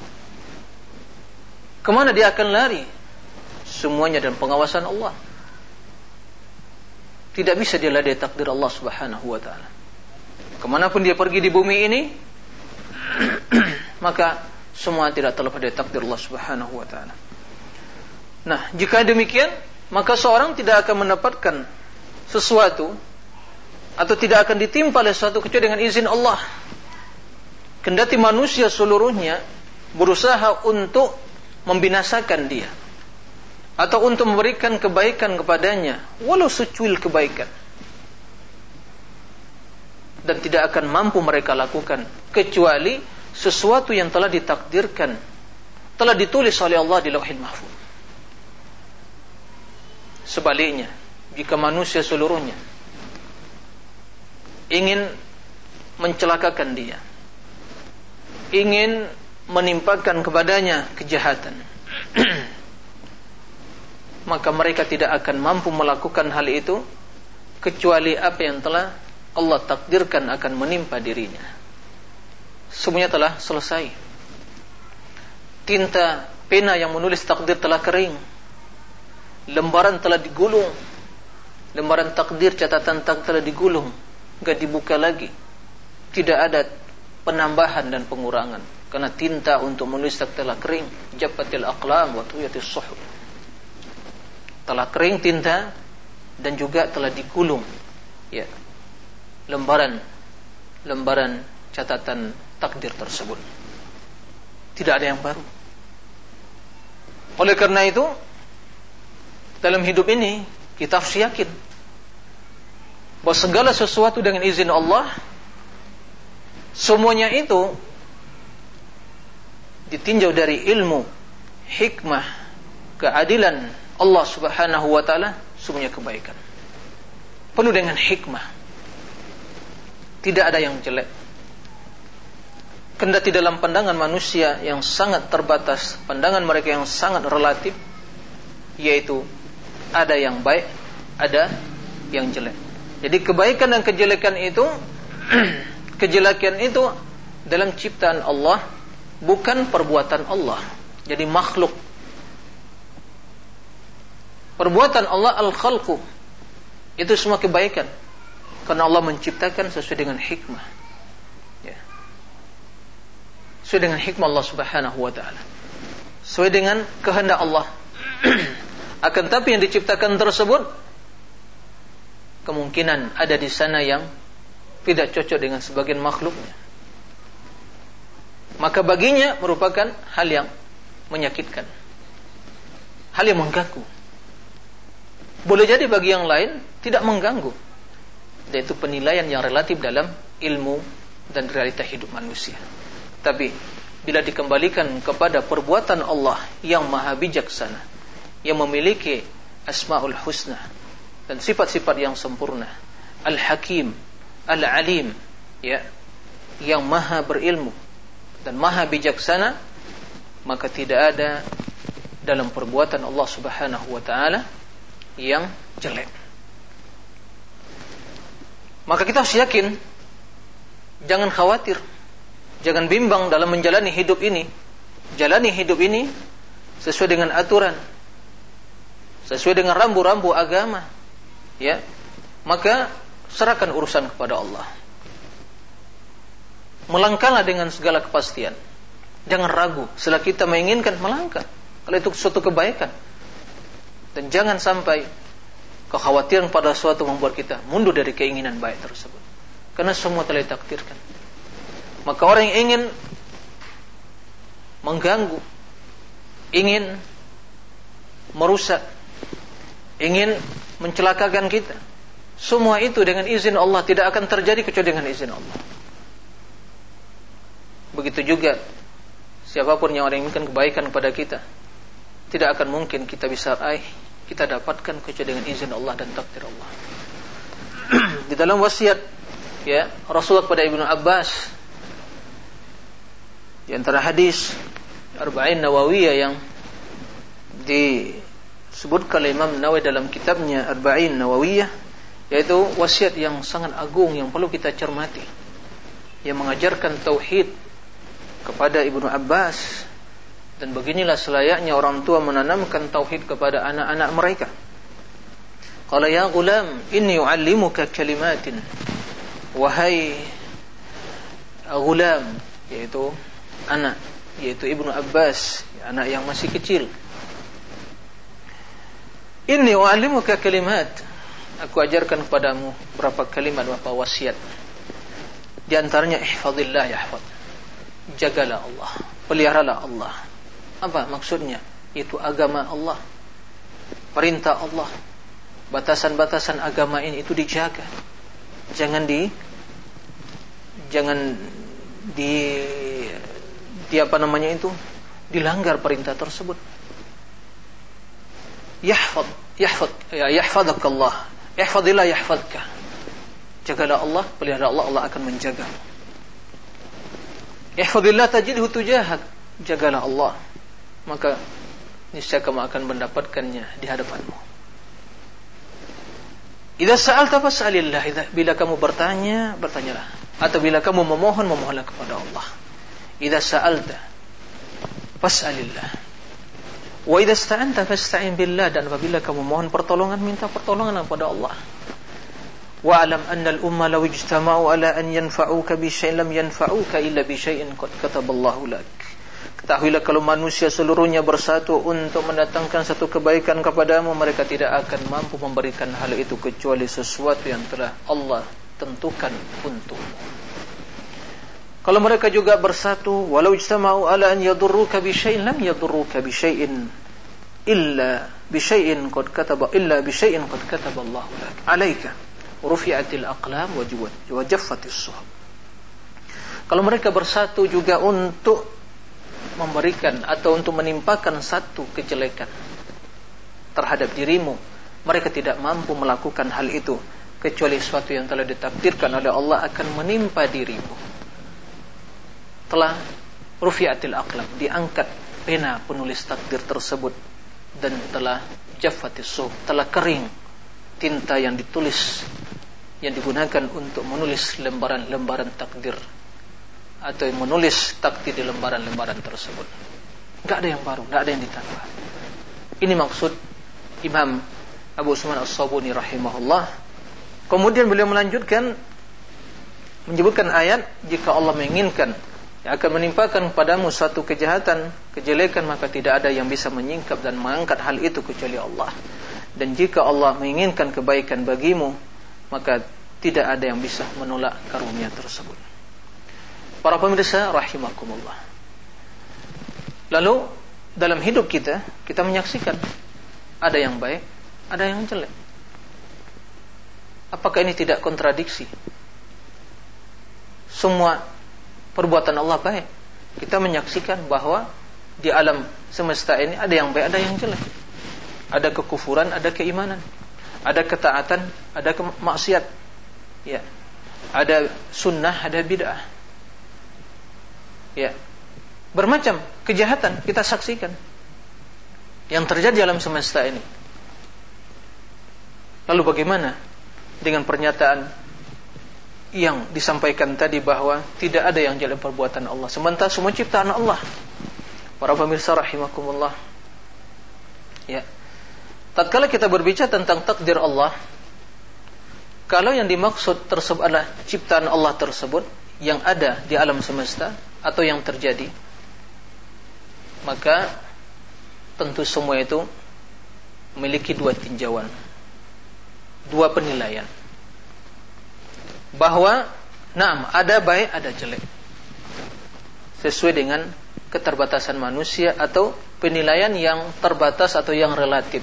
Kemana dia akan lari? Semuanya dalam pengawasan Allah. Tidak bisa dia lari dari takdir Allah Subhanahu wa taala. Kemanapun dia pergi di bumi ini, maka semua tidak terlepas dari takdir Allah Subhanahu wa taala. Nah, jika demikian, maka seorang tidak akan mendapatkan sesuatu atau tidak akan ditimpa oleh sesuatu kecuali dengan izin Allah. Kendati manusia seluruhnya berusaha untuk membinasakan dia atau untuk memberikan kebaikan kepadanya, walau secuil kebaikan, dan tidak akan mampu mereka lakukan kecuali sesuatu yang telah ditakdirkan, telah ditulis oleh Allah di Lauhul Mahfuz. Sebaliknya, jika manusia seluruhnya ingin mencelakakan dia, ingin menimpakan kepadanya kejahatan, maka mereka tidak akan mampu melakukan hal itu kecuali apa yang telah Allah takdirkan akan menimpa dirinya. Semuanya telah selesai. Tinta pena yang menulis takdir telah kering. Lembaran telah digulung. Lembaran takdir, catatan takdir telah digulung, enggak dibuka lagi. Tidak ada penambahan dan pengurangan, karena tinta untuk menulis telah kering. Jaffatil aqlam wa tuyatis suhuf. Telah kering tinta dan juga telah digulung, ya, lembaran lembaran catatan takdir tersebut. Tidak ada yang baru. Oleh karena itu, dalam hidup ini kita harus yakin bahwa segala sesuatu dengan izin Allah, semuanya itu ditinjau dari ilmu, hikmah, keadilan Allah Subhanahu wa taala, semuanya kebaikan. Penuh dengan hikmah. Tidak ada yang jelek. Kendati dalam pandangan manusia yang sangat terbatas, pandangan mereka yang sangat relatif, yaitu ada yang baik, ada yang jelek. Jadi kebaikan dan kejelekan itu kejelekan itu dalam ciptaan Allah, bukan perbuatan Allah. Jadi makhluk. Perbuatan Allah al-khalqu, itu semua kebaikan, karena Allah menciptakan sesuai dengan hikmah, ya, sesuai dengan hikmah Allah Subhanahu wa ta'ala, sesuai dengan kehendak Allah. Akan tapi yang diciptakan tersebut kemungkinan ada di sana yang tidak cocok dengan sebagian makhluknya, maka baginya merupakan hal yang menyakitkan, hal yang mengganggu. Boleh jadi bagi yang lain tidak mengganggu. Yaitu penilaian yang relatif dalam ilmu dan realita hidup manusia. Tapi bila dikembalikan kepada perbuatan Allah yang maha bijaksana, yang memiliki asmaul husna dan sifat-sifat yang sempurna, al-hakim, al-alim, ya, yang maha berilmu dan maha bijaksana, maka tidak ada dalam perbuatan Allah Subhanahu wa ta'ala yang jelek. Maka kita harus yakin, jangan khawatir, jangan bimbang dalam menjalani hidup ini. Jalani hidup ini sesuai dengan aturan, sesuai dengan rambu-rambu agama, ya. Maka serahkan urusan kepada Allah. Melangkahlah dengan segala kepastian. Jangan ragu, setelah kita menginginkan, melangkah kalau itu suatu kebaikan. Dan jangan sampai kekhawatiran pada suatu membuat kita mundur dari keinginan baik tersebut, karena semua telah ditakdirkan. Maka orang yang ingin mengganggu, ingin merusak, ingin mencelakakan kita, semua itu dengan izin Allah tidak akan terjadi kecuali dengan izin Allah. Begitu juga siapapun yang orang inginkan kebaikan kepada kita, tidak akan mungkin kita bisa raih, kita dapatkan kecuali dengan izin Allah dan takdir Allah. Di dalam wasiat, ya, Rasulullah kepada Ibnu Abbas, di antara hadis Arba'in Nawawiyah yang disebutkan oleh Imam Nawawi dalam kitabnya Arba'in Nawawiyah, yaitu wasiat yang sangat agung yang perlu kita cermati, yang mengajarkan tauhid kepada Ibnu Abbas. Dan beginilah selayaknya orang tua menanamkan tauhid kepada anak-anak mereka. Qala ya gulam inni u'allimuka kalimatin. Wahai gulam, yaitu anak, yaitu Ibnu Abbas, anak yang masih kecil. Inni u'allimuka kalimat, aku ajarkan kepadamu berapa kalimat, berapa wasiat. Di antaranya ihfazillah yahfaz, jagalah Allah, peliharalah Allah. Apa maksudnya? Itu agama Allah, perintah Allah, batasan-batasan agama ini itu dijaga. Jangan di jangan di di apa namanya itu dilanggar perintah tersebut. Yahfaz, yahfaz, ya yahfazakallah, ihfazillah yahfazka. Jagalah Allah, pelihara Allah, Allah akan menjaga. Ihfazillah tajidhu tujahak, jagalah Allah, maka niscaya kamu akan mendapatkannya di hadapanmu. Idza sa'alta fas'alillah. Bila kamu bertanya, bertanyalah. Atau bila kamu memohon, memohonlah kepada Allah. Idza sa'alta fas'alillah. Wa idza ista'anta fasta'in billah. Dan apabila kamu mohon pertolongan, minta pertolongan kepada Allah. Wa'lam anna al-umma law ijtama'u ala an yanfa'uka bi syai'in lam yanfa'uka illa bi syai'in qad kataballahu lak. Ketahuilah kalau manusia seluruhnya bersatu untuk mendatangkan satu kebaikan kepadamu, mereka tidak akan mampu memberikan hal itu kecuali sesuatu yang telah Allah tentukan untukmu. Kalau mereka juga bersatu, walau ijtama'u ala an yadurruka bi syai'in lam yadurruka bi syai'in illa bi syai'in qad kataba illa bi syai'in qad kataballahu lak. 'Alaika rufi'atil aqlam wa jaffatis suhuf. Kalau mereka bersatu juga untuk memberikan atau untuk menimpakan satu kejelekan terhadap dirimu, mereka tidak mampu melakukan hal itu kecuali sesuatu yang telah ditakdirkan oleh Allah akan menimpa dirimu. Telah rufi'atil aqlam, diangkat pena penulis takdir tersebut, dan telah jaffatis suhuf, telah kering tinta yang ditulis, yang digunakan untuk menulis lembaran-lembaran takdir atau menulis takdir di lembaran-lembaran tersebut. Enggak ada yang baru, enggak ada yang ditambah. Ini maksud Imam Abu Usman As-Sabuni rahimahullah. Kemudian beliau melanjutkan menyebutkan ayat, jika Allah menginginkan yang akan menimpakan kepadamu satu kejahatan, kejelekan, maka tidak ada yang bisa menyingkap dan mengangkat hal itu kecuali Allah. Dan jika Allah menginginkan kebaikan bagimu, maka tidak ada yang bisa menolak karunia tersebut. Para pemirsa rahimakumullah. Lalu dalam hidup kita, kita menyaksikan ada yang baik, ada yang jelek. Apakah ini tidak kontradiksi? Semua perbuatan Allah baik. Kita menyaksikan bahwa di alam semesta ini ada yang baik, ada yang jelek. Ada kekufuran, ada keimanan. Ada ketaatan, ada kemaksiat. Ya. Ada sunnah, ada bid'ah. Ya, bermacam kejahatan kita saksikan yang terjadi dalam semesta ini. Lalu bagaimana dengan pernyataan yang disampaikan tadi bahwa tidak ada yang jelek perbuatan Allah, sementara semua ciptaan Allah? Para pemirsa rahimakumullah. Ya, tatkala kita berbicara tentang takdir Allah, kalau yang dimaksud tersebut adalah ciptaan Allah tersebut yang ada di alam semesta atau yang terjadi, maka tentu semua itu memiliki dua tinjauan, dua penilaian. Bahwa naam, ada baik, ada jelek, sesuai dengan keterbatasan manusia atau penilaian yang terbatas atau yang relatif.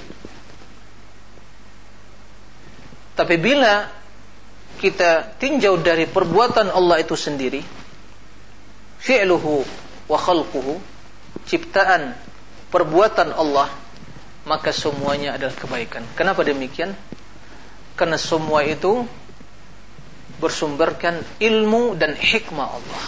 Tapi bila kita tinjau dari perbuatan Allah itu sendiri, fi'luhu wa khalquhu, ciptaan, perbuatan Allah, maka semuanya adalah kebaikan. Kenapa demikian? Karena semua itu bersumberkan ilmu dan hikmah Allah.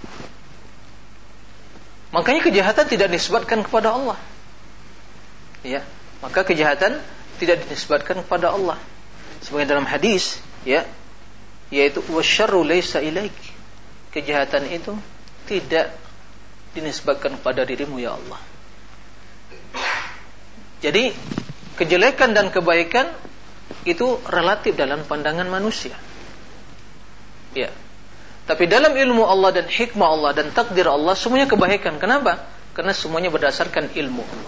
Makanya kejahatan tidak dinisbatkan kepada Allah. Ya, maka kejahatan tidak dinisbatkan kepada Allah. Sebagai dalam hadis, ya, yaitu wasyarru laisa ilaik. Kejahatan itu tidak dinisbatkan kepada dirimu ya Allah. Jadi kejelekan dan kebaikan itu relatif dalam pandangan manusia. Ya. Tapi dalam ilmu Allah dan hikmah Allah dan takdir Allah, semuanya kebaikan. Kenapa? Karena semuanya berdasarkan ilmu Allah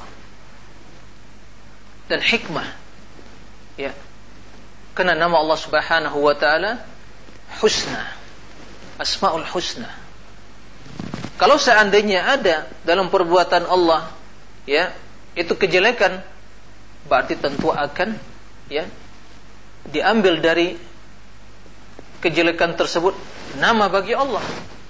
dan hikmah. Ya. Karena nama Allah Subhanahu wa taala Husna, Asmaul Husna. Kalau seandainya ada dalam perbuatan Allah, ya, itu kejelekan, berarti tentu akan, ya, diambil dari kejelekan tersebut nama bagi Allah.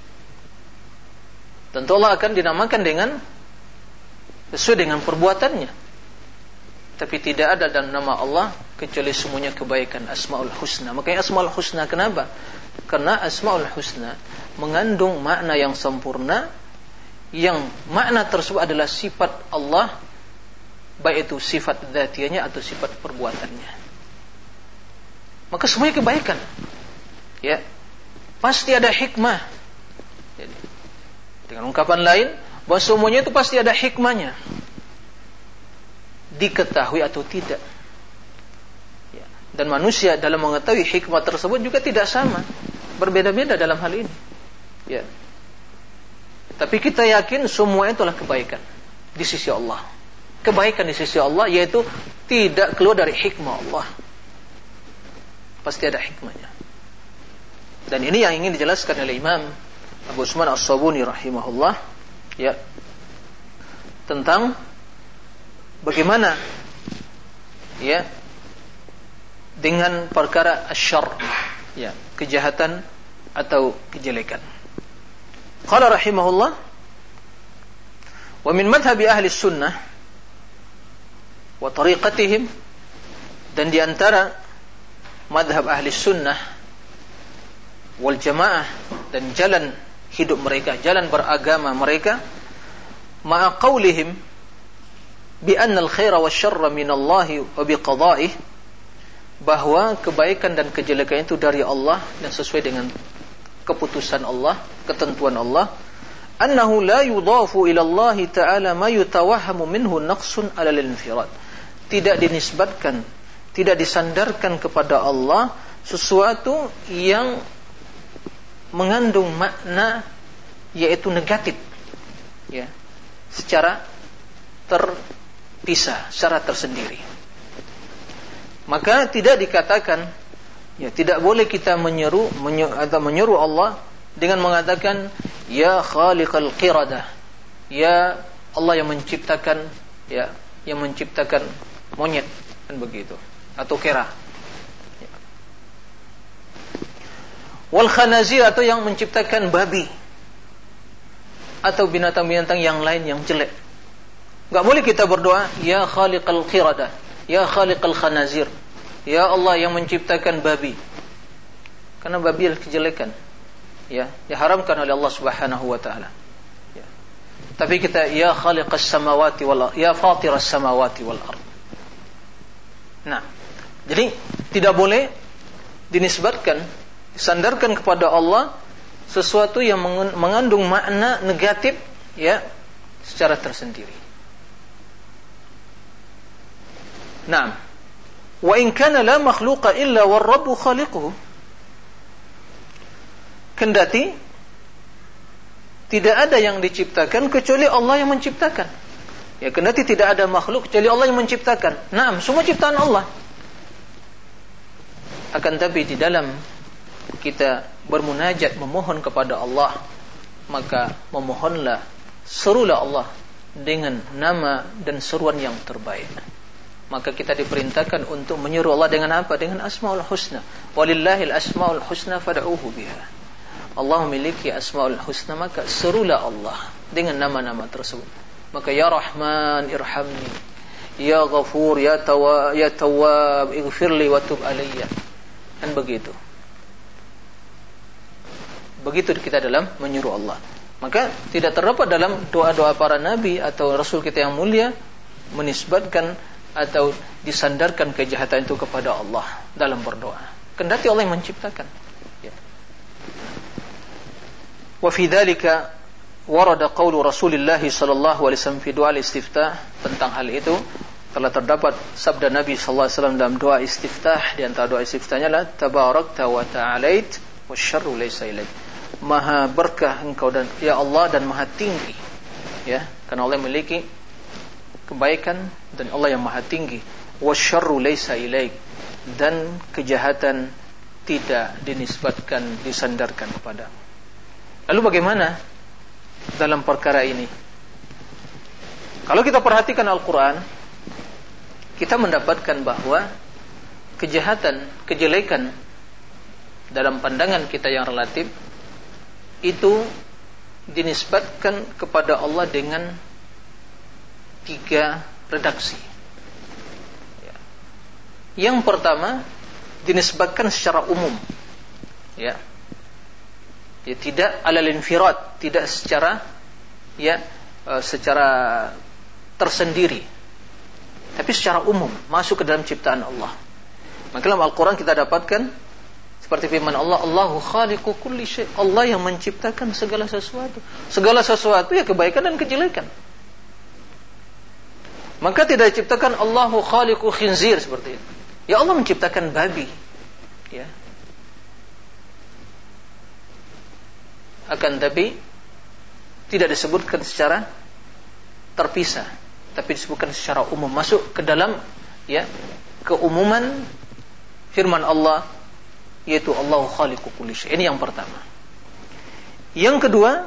Tentu Allah akan dinamakan dengan sesuai dengan perbuatannya. Tapi tidak ada dalam nama Allah kecuali semuanya kebaikan, Asmaul Husna. Makanya Asmaul Husna, kenapa? Karena Asmaul Husna mengandung makna yang sempurna, yang makna tersebut adalah sifat Allah, baik itu sifat dzatiyahnya atau sifat perbuatannya. maka semuanya kebaikan. Ya, pasti ada hikmah. Jadi, dengan ungkapan lain, bahwa semuanya itu pasti ada hikmahnya, diketahui atau tidak. Ya. Dan manusia dalam mengetahui hikmah tersebut juga tidak sama, berbeda-beda dalam hal ini. Ya. Tapi kita yakin semua itulah kebaikan di sisi Allah. Kebaikan di sisi Allah yaitu tidak keluar dari hikmah Allah. Pasti ada hikmahnya. Dan ini yang ingin dijelaskan oleh Imam Abu Usman As-Sabuni rahimahullah, ya, tentang bagaimana, ya, dengan perkara asyarr, ya, kejahatan atau kejelekan. Qala rahimahullah, wa min madhhabi ahli sunnah wa tariqatihim, dan di antara madhab ahli sunnah wal jamaah dan jalan hidup mereka, jalan beragama mereka, ma'a qawlihim bi anna al-khaira wa syarra min Allah wa bi qada'ih, bahwa kebaikan dan kejelekan itu dari Allah dan sesuai dengan keputusan Allah, ketentuan Allah. Annahu la yudafu ila Allah ta'ala ma yutawahhamu minhu naqsun ala al-infirad, tidak dinisbatkan, tidak disandarkan kepada Allah sesuatu yang mengandung makna yaitu negatif, ya, secara terpisah, secara tersendiri. Maka tidak dikatakan, ya, tidak boleh kita menyeru, menyeru atau menyeru Allah dengan mengatakan ya khaliqal qiradah, ya Allah yang menciptakan, ya, yang menciptakan monyet, kan begitu, atau kera. Wal khanazir, atau yang menciptakan babi atau binatang-binatang yang lain yang jelek. Enggak boleh kita berdoa ya khaliqal qiradah, ya khaliqal khanazir, ya Allah yang menciptakan babi, karena babi adalah kejelekan, ya, diharamkan oleh Allah Subhanahu wa taala. Ya. Tapi kita ya khaliqas samawati wal ya fatiras samawati wal ard. Nah, jadi tidak boleh dinisbatkan, disandarkan kepada Allah sesuatu yang mengandung makna negatif, ya, secara tersendiri. Naam. Wa in kana la makhluqa illa war rabbu khaliquhu, kendati tidak ada yang diciptakan kecuali Allah yang menciptakan. Ya, kendati tidak ada makhluk kecuali Allah yang menciptakan. Naam, semua ciptaan Allah. Akan tapi di dalam kita bermunajat, memohon kepada Allah, maka memohonlah, serulah Allah dengan nama dan seruan yang terbaik. Maka kita diperintahkan untuk menyeru Allah dengan apa? Dengan asmaul husna. Walillahil asmaul husna fad'uhu biha. Allah memiliki asmaul husna, maka serulah Allah dengan nama-nama tersebut. Maka ya Rahman irhamni, ya Ghafur, ya Tawwab, ya Tawwab ighfirli wa tub alayya. Dan begitu. Begitu kita dalam menyuruh Allah. Maka tidak terdapat dalam doa-doa para nabi atau rasul kita yang mulia menisbatkan atau disandarkan kejahatan itu kepada Allah dalam berdoa, kendati Allah yang menciptakan. Ya. Wa fi dzalika warada qaulu Rasulillah sallallahu alaihi wasallam fi du'a al-istiftah, tentang hal itu telah terdapat sabda Nabi sallallahu alaihi wasallam dalam doa istiftah. Di antara doa istiftahnya adalah tabarakta wa ta'alait wasyarru laysa ilaik. Maha berkah engkau dan ya Allah, dan maha tinggi, ya, karena Allah memiliki kebaikan dan Allah yang maha tinggi. Wasyarru laysa ilaik, dan kejahatan tidak dinisbatkan, disandarkan kepadamu. Lalu bagaimana dalam perkara ini? Kalau kita perhatikan Al-Quran, kita mendapatkan bahwa kejahatan, kejelekan dalam pandangan kita yang relatif itu dinisbatkan kepada Allah dengan tiga redaksi. Ya. Yang pertama dinisbatkan secara umum, ya, ya, tidak alal infirad, tidak secara, ya, e, secara tersendiri, tapi secara umum masuk ke dalam ciptaan Allah. Maka dalam Al-Quran kita dapatkan seperti firman Allah, Allahu khaliqu kulli syai'. Allah yang menciptakan segala sesuatu. Segala sesuatu ya kebaikan dan kejelekan. Maka tidak diciptakan Allahu khaliqu khinzir seperti itu. Ya Allah menciptakan babi. Ya. Akan tapi tidak disebutkan secara terpisah, tapi disebutkan secara umum, masuk ke dalam ya keumuman firman Allah, yaitu Allahu khaliqu kulli syai'. Ini yang pertama. Yang kedua,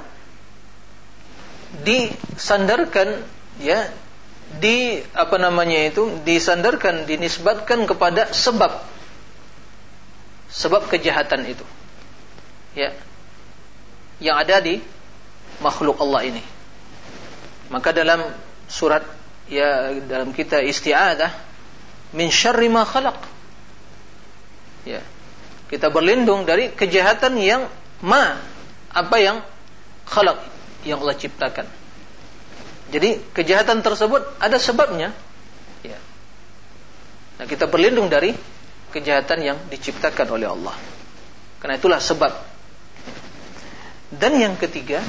disandarkan ya di apa namanya itu disandarkan dinisbatkan kepada sebab sebab kejahatan itu ya yang ada di makhluk Allah ini. Maka dalam surat ya dalam kita isti'adzah min syarri ma khalaq ya kita berlindung dari kejahatan yang ma apa yang khalaq yang Allah ciptakan. Jadi kejahatan tersebut ada sebabnya ya. Nah, kita berlindung dari kejahatan yang diciptakan oleh Allah. Karena itulah sebab. Dan yang ketiga,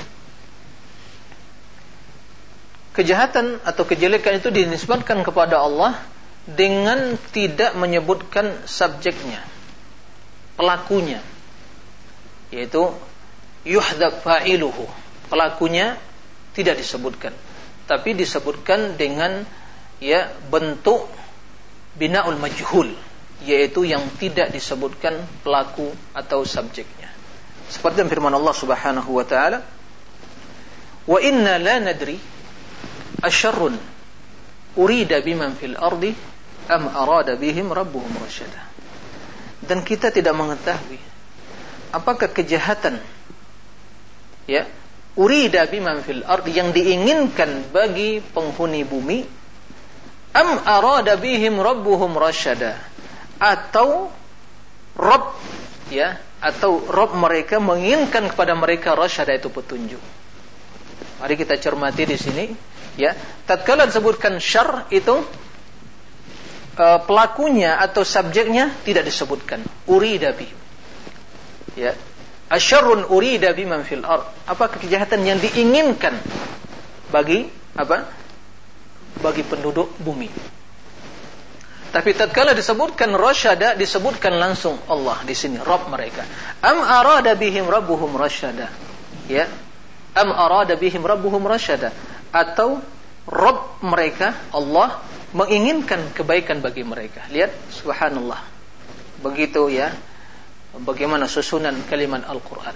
kejahatan atau kejelekan itu dinisbatkan kepada Allah dengan tidak menyebutkan subjeknya, pelakunya, yaitu yuhdab fa'iluhu, pelakunya tidak disebutkan, tapi disebutkan dengan ya bentuk bina'ul majhul, yaitu yang tidak disebutkan pelaku atau subjeknya. Seperti firman Allah Subhanahu wa taala, "Wa inna la nadri asyarrun urida biman fil ardi am arada bihim rabbuhum rasyada." Dan kita tidak mengetahui apakah kejahatan ya urida biman fil ardi yang diinginkan bagi penghuni bumi, am arada bihim rabbuhum rasyada, atau Rabb ya atau Rabb mereka menginginkan kepada mereka rasyada, itu petunjuk. Mari kita cermati di sini ya, tatkala disebutkan syarr itu e, pelakunya atau subjeknya tidak disebutkan, urida bihim ya, asyarrun urida biman fil ard, apa kejahatan yang diinginkan bagi apa bagi penduduk bumi. Tapi tatkala disebutkan rasyada, disebutkan langsung Allah di sini, Rabb mereka. Am arada bihim rabbuhum rasyada ya, am arada bihim rabbuhum rasyada, atau Rabb mereka Allah menginginkan kebaikan bagi mereka. Lihat, subhanallah, begitu ya bagaimana susunan kalimat Al-Quran.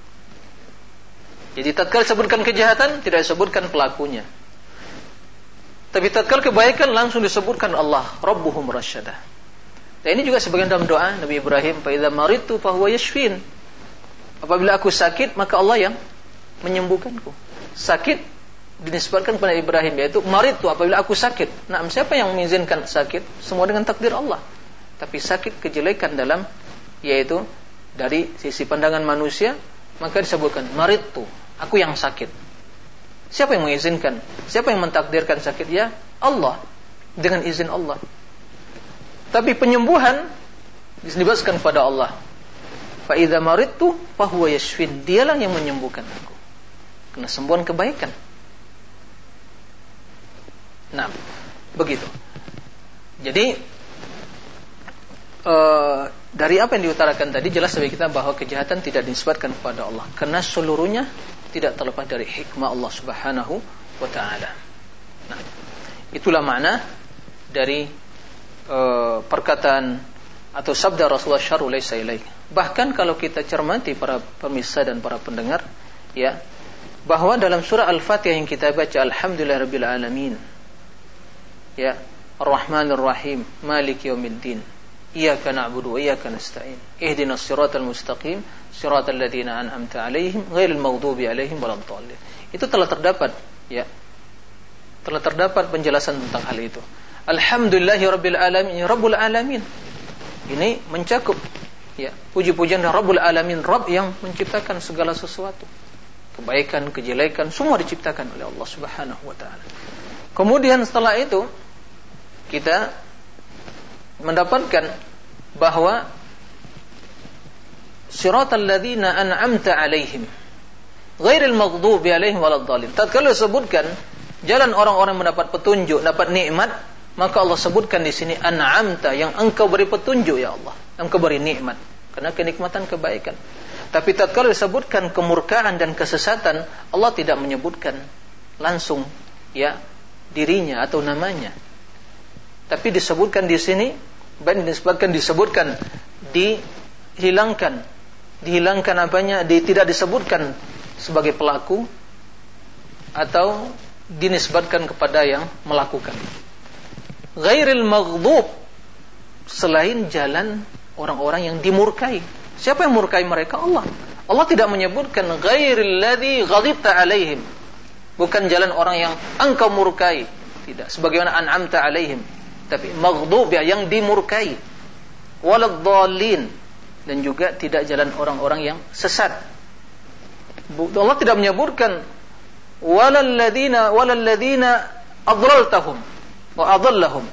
Jadi tatkala disebutkan kejahatan tidak disebutkan pelakunya, tapi tatkala kebaikan langsung disebutkan Allah, Rabbuhum rasyada. Dan ini juga sebagian dalam doa Nabi Ibrahim, fa idza maridtu fa huwa yashfin. Apabila aku sakit maka Allah yang menyembuhkanku. Sakit dinisbatkan kepada Ibrahim, yaitu maridtu, apabila aku sakit. Nah, siapa yang mengizinkan sakit? Semua dengan takdir Allah. Tapi sakit kejelekan dalam yaitu dari sisi pandangan manusia, maka disebutkan maridtu, aku yang sakit. Siapa yang mengizinkan? Siapa yang mentakdirkan sakit? Ya Allah, dengan izin Allah. Tapi penyembuhan disebutkan kepada Allah. Fa idza maridtu fa huwa yashfin, dialah yang menyembuhkan aku. Karena sembuhan kebaikan. Nah, begitu. Jadi uh, dari apa yang diutarakan tadi jelas bagi kita bahwa kejahatan tidak dinisbatkan kepada Allah, karena seluruhnya tidak terlepas dari hikmah Allah Subhanahu wa taala. Nah, itulah makna dari uh, perkataan atau sabda Rasulullah syarru laisa ilaik. Bahkan kalau kita cermati para pemirsa dan para pendengar ya, bahwa dalam surah Al-Fatihah yang kita baca, alhamdulillahirabbil alamin ya, Ar-Rahmanir Rahim, Maliki yaumiddin, iyyaka na'budu wa iyyaka nasta'in, ihdinas siratal mustaqim, siratal ladzina an'amta 'alaihim ghairil maghdubi 'alaihim waladdallin. Itu telah terdapat ya. Telah terdapat penjelasan tentang hal itu. Alhamdulillahirabbil alamin, rabbul alamin. Ini mencakup ya, puji-pujian Rabbul alamin, Rabb yang menciptakan segala sesuatu. Kebaikan, kejelekan semua diciptakan oleh Allah Subhanahu wa taala. Kemudian setelah itu kita mendapatkan bahwa siratal ladzina an'amta 'alaihim ghairil maghdubi 'alaihim waladdallin. Tatkala disebutkan jalan orang-orang mendapat petunjuk, dapat nikmat, maka Allah sebutkan di sini an'amta, yang engkau beri petunjuk ya Allah, engkau beri nikmat, karena kenikmatan kebaikan. Tapi tatkala disebutkan kemurkaan dan kesesatan, Allah tidak menyebutkan langsung ya dirinya atau namanya. Tapi disebutkan di sini, dan disebutkan disebutkan dihilangkan, dihilangkan apanya? Di, tidak disebutkan sebagai pelaku atau dinisbatkan kepada yang melakukan. Ghairil maghdub, selain jalan orang-orang yang dimurkai. Siapa yang murkai mereka? Allah. Allah tidak menyebutkan ghairil ladzi ghadibta alaihim, bukan jalan orang yang engkau murkai, tidak, sebagaimana an'amta alaihim, tapi maghdub, ya, yang dimurkai, waladdallin, dan juga tidak jalan orang-orang yang sesat. Allah tidak menyebutkan walalladzina walalladzina adlaltahum wa adallahum,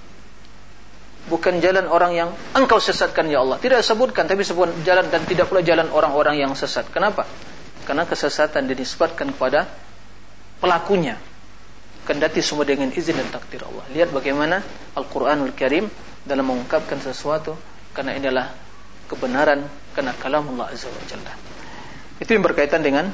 bukan jalan orang yang engkau sesatkan ya Allah. Tidak disebutkan, tapi sebut jalan, dan tidak pula jalan orang-orang yang sesat. Kenapa? Karena kesesatan dinisbatkan kepada pelakunya, kendati semua dengan izin dan takdir Allah. Lihat bagaimana Al-Quranul Karim dalam mengungkapkan sesuatu, karena inilah kebenaran, karena kalamullah azza wa jalla. Itu yang berkaitan dengan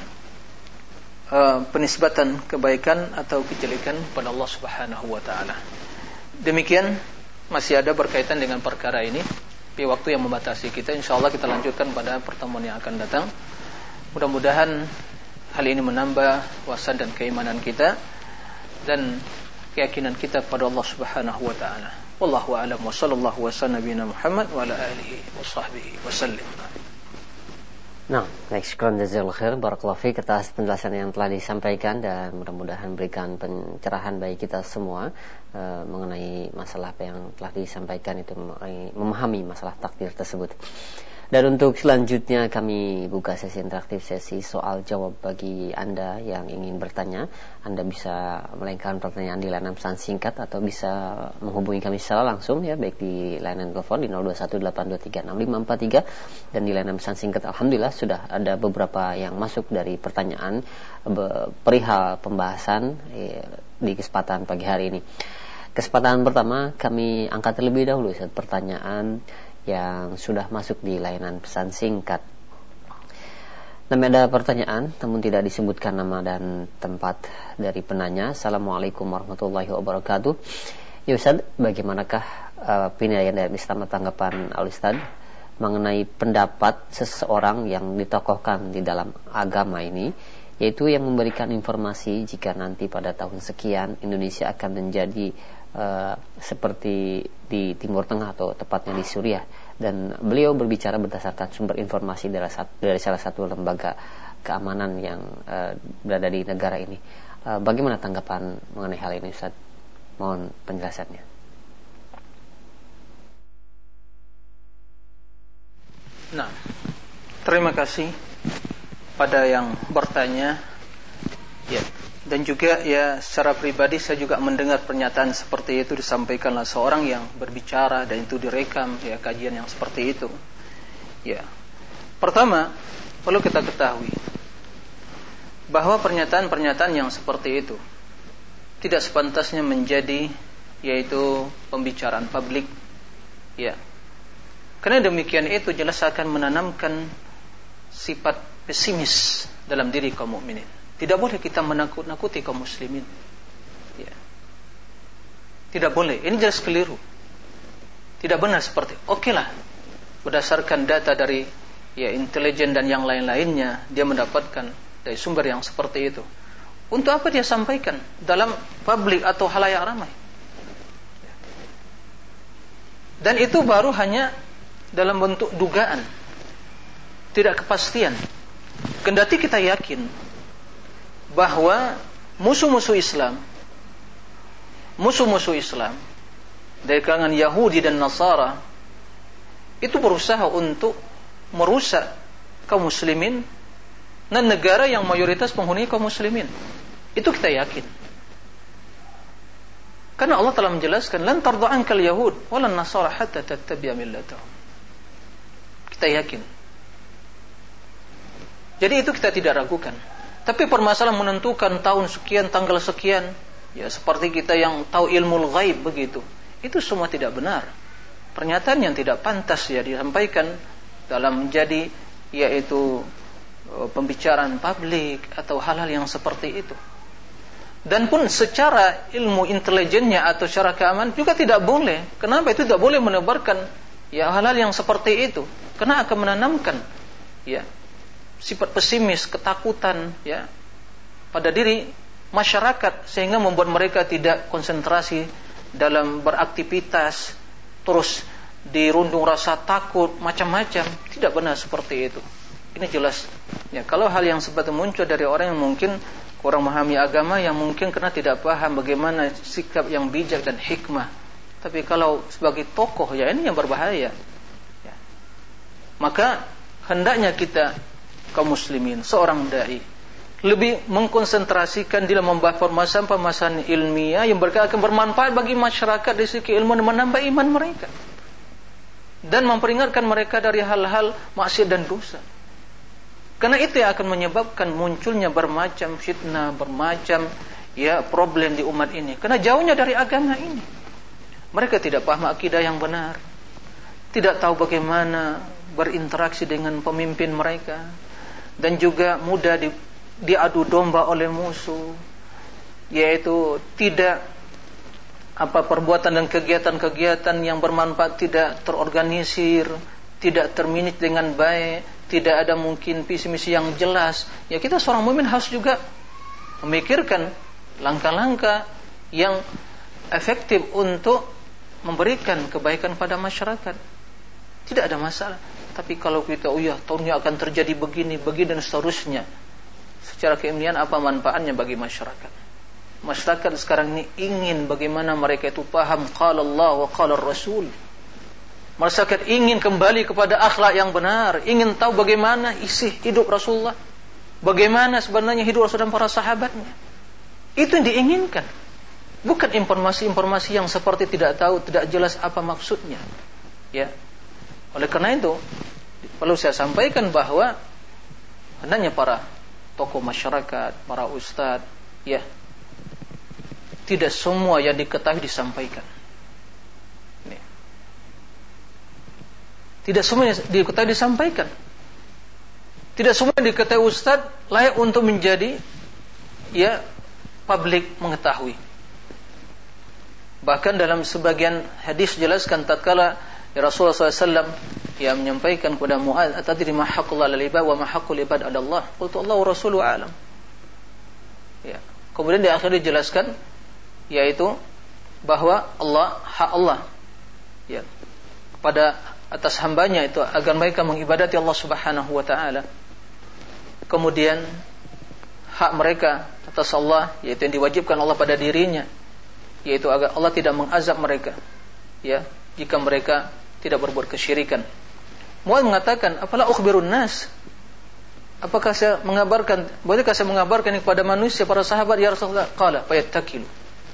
uh, penisbatan kebaikan atau kejelekan pada Allah subhanahu wa ta'ala. Demikian, masih ada berkaitan dengan perkara ini, tapi waktu yang membatasi kita. InsyaAllah kita lanjutkan pada pertemuan yang akan datang. Mudah-mudahan hal ini menambah wawasan dan keimanan kita dan keyakinan kita kepada Allah subhanahu wa ta'ala. Wallahu a'lam wa sallallahu wa sallam nabiyina Muhammad wa ala alihi wa sahbihi wa sallim. Nah, baik, syukran jazakallahu khair, barakallahu fiik atas penjelasan yang telah disampaikan, dan mudah-mudahan memberikan pencerahan bagi kita semua uh, mengenai masalah apa yang telah disampaikan itu, memahami masalah takdir tersebut. Dan untuk selanjutnya kami buka sesi interaktif, sesi soal jawab bagi Anda yang ingin bertanya. Anda bisa melayangkan pertanyaan di layanan pesan singkat atau bisa menghubungi kami secara langsung, ya, baik di layanan telepon di nol dua satu delapan dua tiga enam lima empat tiga, dan di layanan pesan singkat alhamdulillah sudah ada beberapa yang masuk dari pertanyaan perihal pembahasan eh, di kesempatan pagi hari ini. Kesempatan pertama kami angkat terlebih dahulu saat pertanyaan yang sudah masuk di layanan pesan singkat. Namun ada pertanyaan, namun tidak disebutkan nama dan tempat dari penanya. Assalamualaikum warahmatullahi wabarakatuh. Ya Ustaz, bagaimanakah uh, penilaian dari Islam tanggapan Al-Ustaz mengenai pendapat seseorang yang ditokohkan di dalam agama ini, yaitu yang memberikan informasi jika nanti pada tahun sekian Indonesia akan menjadi Uh, seperti di Timur Tengah atau tepatnya di Suriah, dan beliau berbicara berdasarkan sumber informasi dari, dari salah satu lembaga keamanan yang uh, berada di negara ini. Uh, bagaimana tanggapan mengenai hal ini, Ustaz? Mohon penjelasannya. Nah, terima kasih pada yang bertanya. Ya. Dan juga ya secara pribadi saya juga mendengar pernyataan seperti itu disampaikan oleh seorang yang berbicara, dan itu direkam, ya, kajian yang seperti itu. Ya. Pertama, perlu kita ketahui bahwa pernyataan-pernyataan yang seperti itu tidak sepantasnya menjadi yaitu pembicaraan publik. Ya. Karena demikian itu jelas akan menanamkan sifat pesimis dalam diri kaum mukminin. Tidak boleh kita menakut-nakuti kaum muslimin. Ya. Tidak boleh. Ini jelas keliru. Tidak benar seperti. Oke lah, berdasarkan data dari ya intelijen dan yang lain-lainnya, dia mendapatkan dari sumber yang seperti itu. Untuk apa dia sampaikan dalam publik atau halayak ramai? Dan itu baru hanya dalam bentuk dugaan, tidak kepastian. Kendati kita yakin bahwa musuh-musuh Islam, musuh-musuh Islam dari kalangan Yahudi dan Nasara itu berusaha untuk merusak kaum muslimin dan negara yang mayoritas penghuni kaum muslimin. Itu kita yakin. Karena Allah telah menjelaskan, lan tarda'ankal yahud walan nasara hatta tattabi'a millatahum. kita yakin. Jadi itu kita tidak ragukan. Tapi permasalahan menentukan tahun sekian, tanggal sekian, ya seperti kita yang tahu ilmu ghaib begitu, itu semua tidak benar. Pernyataan yang tidak pantas ya disampaikan dalam menjadi yaitu pembicaraan publik atau hal-hal yang seperti itu. Dan pun secara ilmu intelijennya atau secara keamanan juga tidak boleh. Kenapa itu tidak boleh menebarkan ya hal-hal yang seperti itu? Karena akan menanamkan ya sifat pesimis, ketakutan ya pada diri masyarakat sehingga membuat mereka tidak konsentrasi dalam beraktivitas, terus dirundung rasa takut macam-macam. Tidak benar seperti itu. Ini jelas ya, kalau hal yang seperti muncul dari orang yang mungkin kurang memahami agama, yang mungkin karena tidak paham bagaimana sikap yang bijak dan hikmah. Tapi kalau sebagai tokoh ya ini yang berbahaya ya. Maka hendaknya kita kaum muslimin, seorang dai lebih mengkonsentrasikan dalam membahas permasalahan-permasalahan ilmiah yang akan bermanfaat bagi masyarakat dari segi ilmu dan menambah iman mereka, dan memperingatkan mereka dari hal-hal maksiat dan dosa. Karena itu yang akan menyebabkan munculnya bermacam fitnah, bermacam ya problem di umat ini. Karena jauhnya dari agama ini. Mereka tidak paham akidah yang benar, tidak tahu bagaimana berinteraksi dengan pemimpin mereka, dan juga mudah di, diadu domba oleh musuh, yaitu tidak apa perbuatan dan kegiatan-kegiatan yang bermanfaat tidak terorganisir, tidak termanage dengan baik, tidak ada mungkin visi misi yang jelas. Ya kita seorang mukmin harus juga memikirkan langkah-langkah yang efektif untuk memberikan kebaikan pada masyarakat. Tidak ada masalah. Tapi kalau kita, oh ya tahunnya akan terjadi begini, begini dan seterusnya, secara keilmian apa manfaatnya bagi masyarakat? Masyarakat sekarang ini ingin bagaimana mereka itu paham qala Allah wa qala Rasul. Masyarakat ingin kembali kepada akhlak yang benar, ingin tahu bagaimana isi hidup Rasulullah, bagaimana sebenarnya hidup Rasul dan para sahabatnya. Itu yang diinginkan, bukan informasi-informasi yang seperti tidak tahu, tidak jelas apa maksudnya. Ya, oleh karena itu perlu saya sampaikan bahwa hendaknya para tokoh masyarakat, para ustadz, ya tidak semua yang diketahui disampaikan. Tidak semua yang diketahui disampaikan. Tidak semua yang diketahui ustaz layak untuk menjadi ya publik mengetahui. Bahkan dalam sebagian hadis jelaskan tatkala ya Rasulullah sallallahu alaihi wasallam yang menyampaikan kepada Mu'adz, "Atadri ma haqqullah 'alal ibad wa ma haqqul ibad 'ala Allah?" Qultu Allah wa rasuluhu a'lam. Ya. Kemudian di akhir dijelaskan yaitu bahwa Allah, hak Allah ya pada atas hambanya itu agar mereka mengibadati Allah Subhanahu wa taala. Kemudian hak mereka atas Allah yaitu yang diwajibkan Allah pada dirinya, yaitu agar Allah tidak mengazab mereka ya jika mereka tidak berbuat kesyirikan. Mu'adz mengatakan, "Afala ukhbirun nas?" Apakah saya mengabarkan, bolehkah saya mengabarkan kepada manusia, para sahabat, ya Rasulullah? Qala fayattakilu.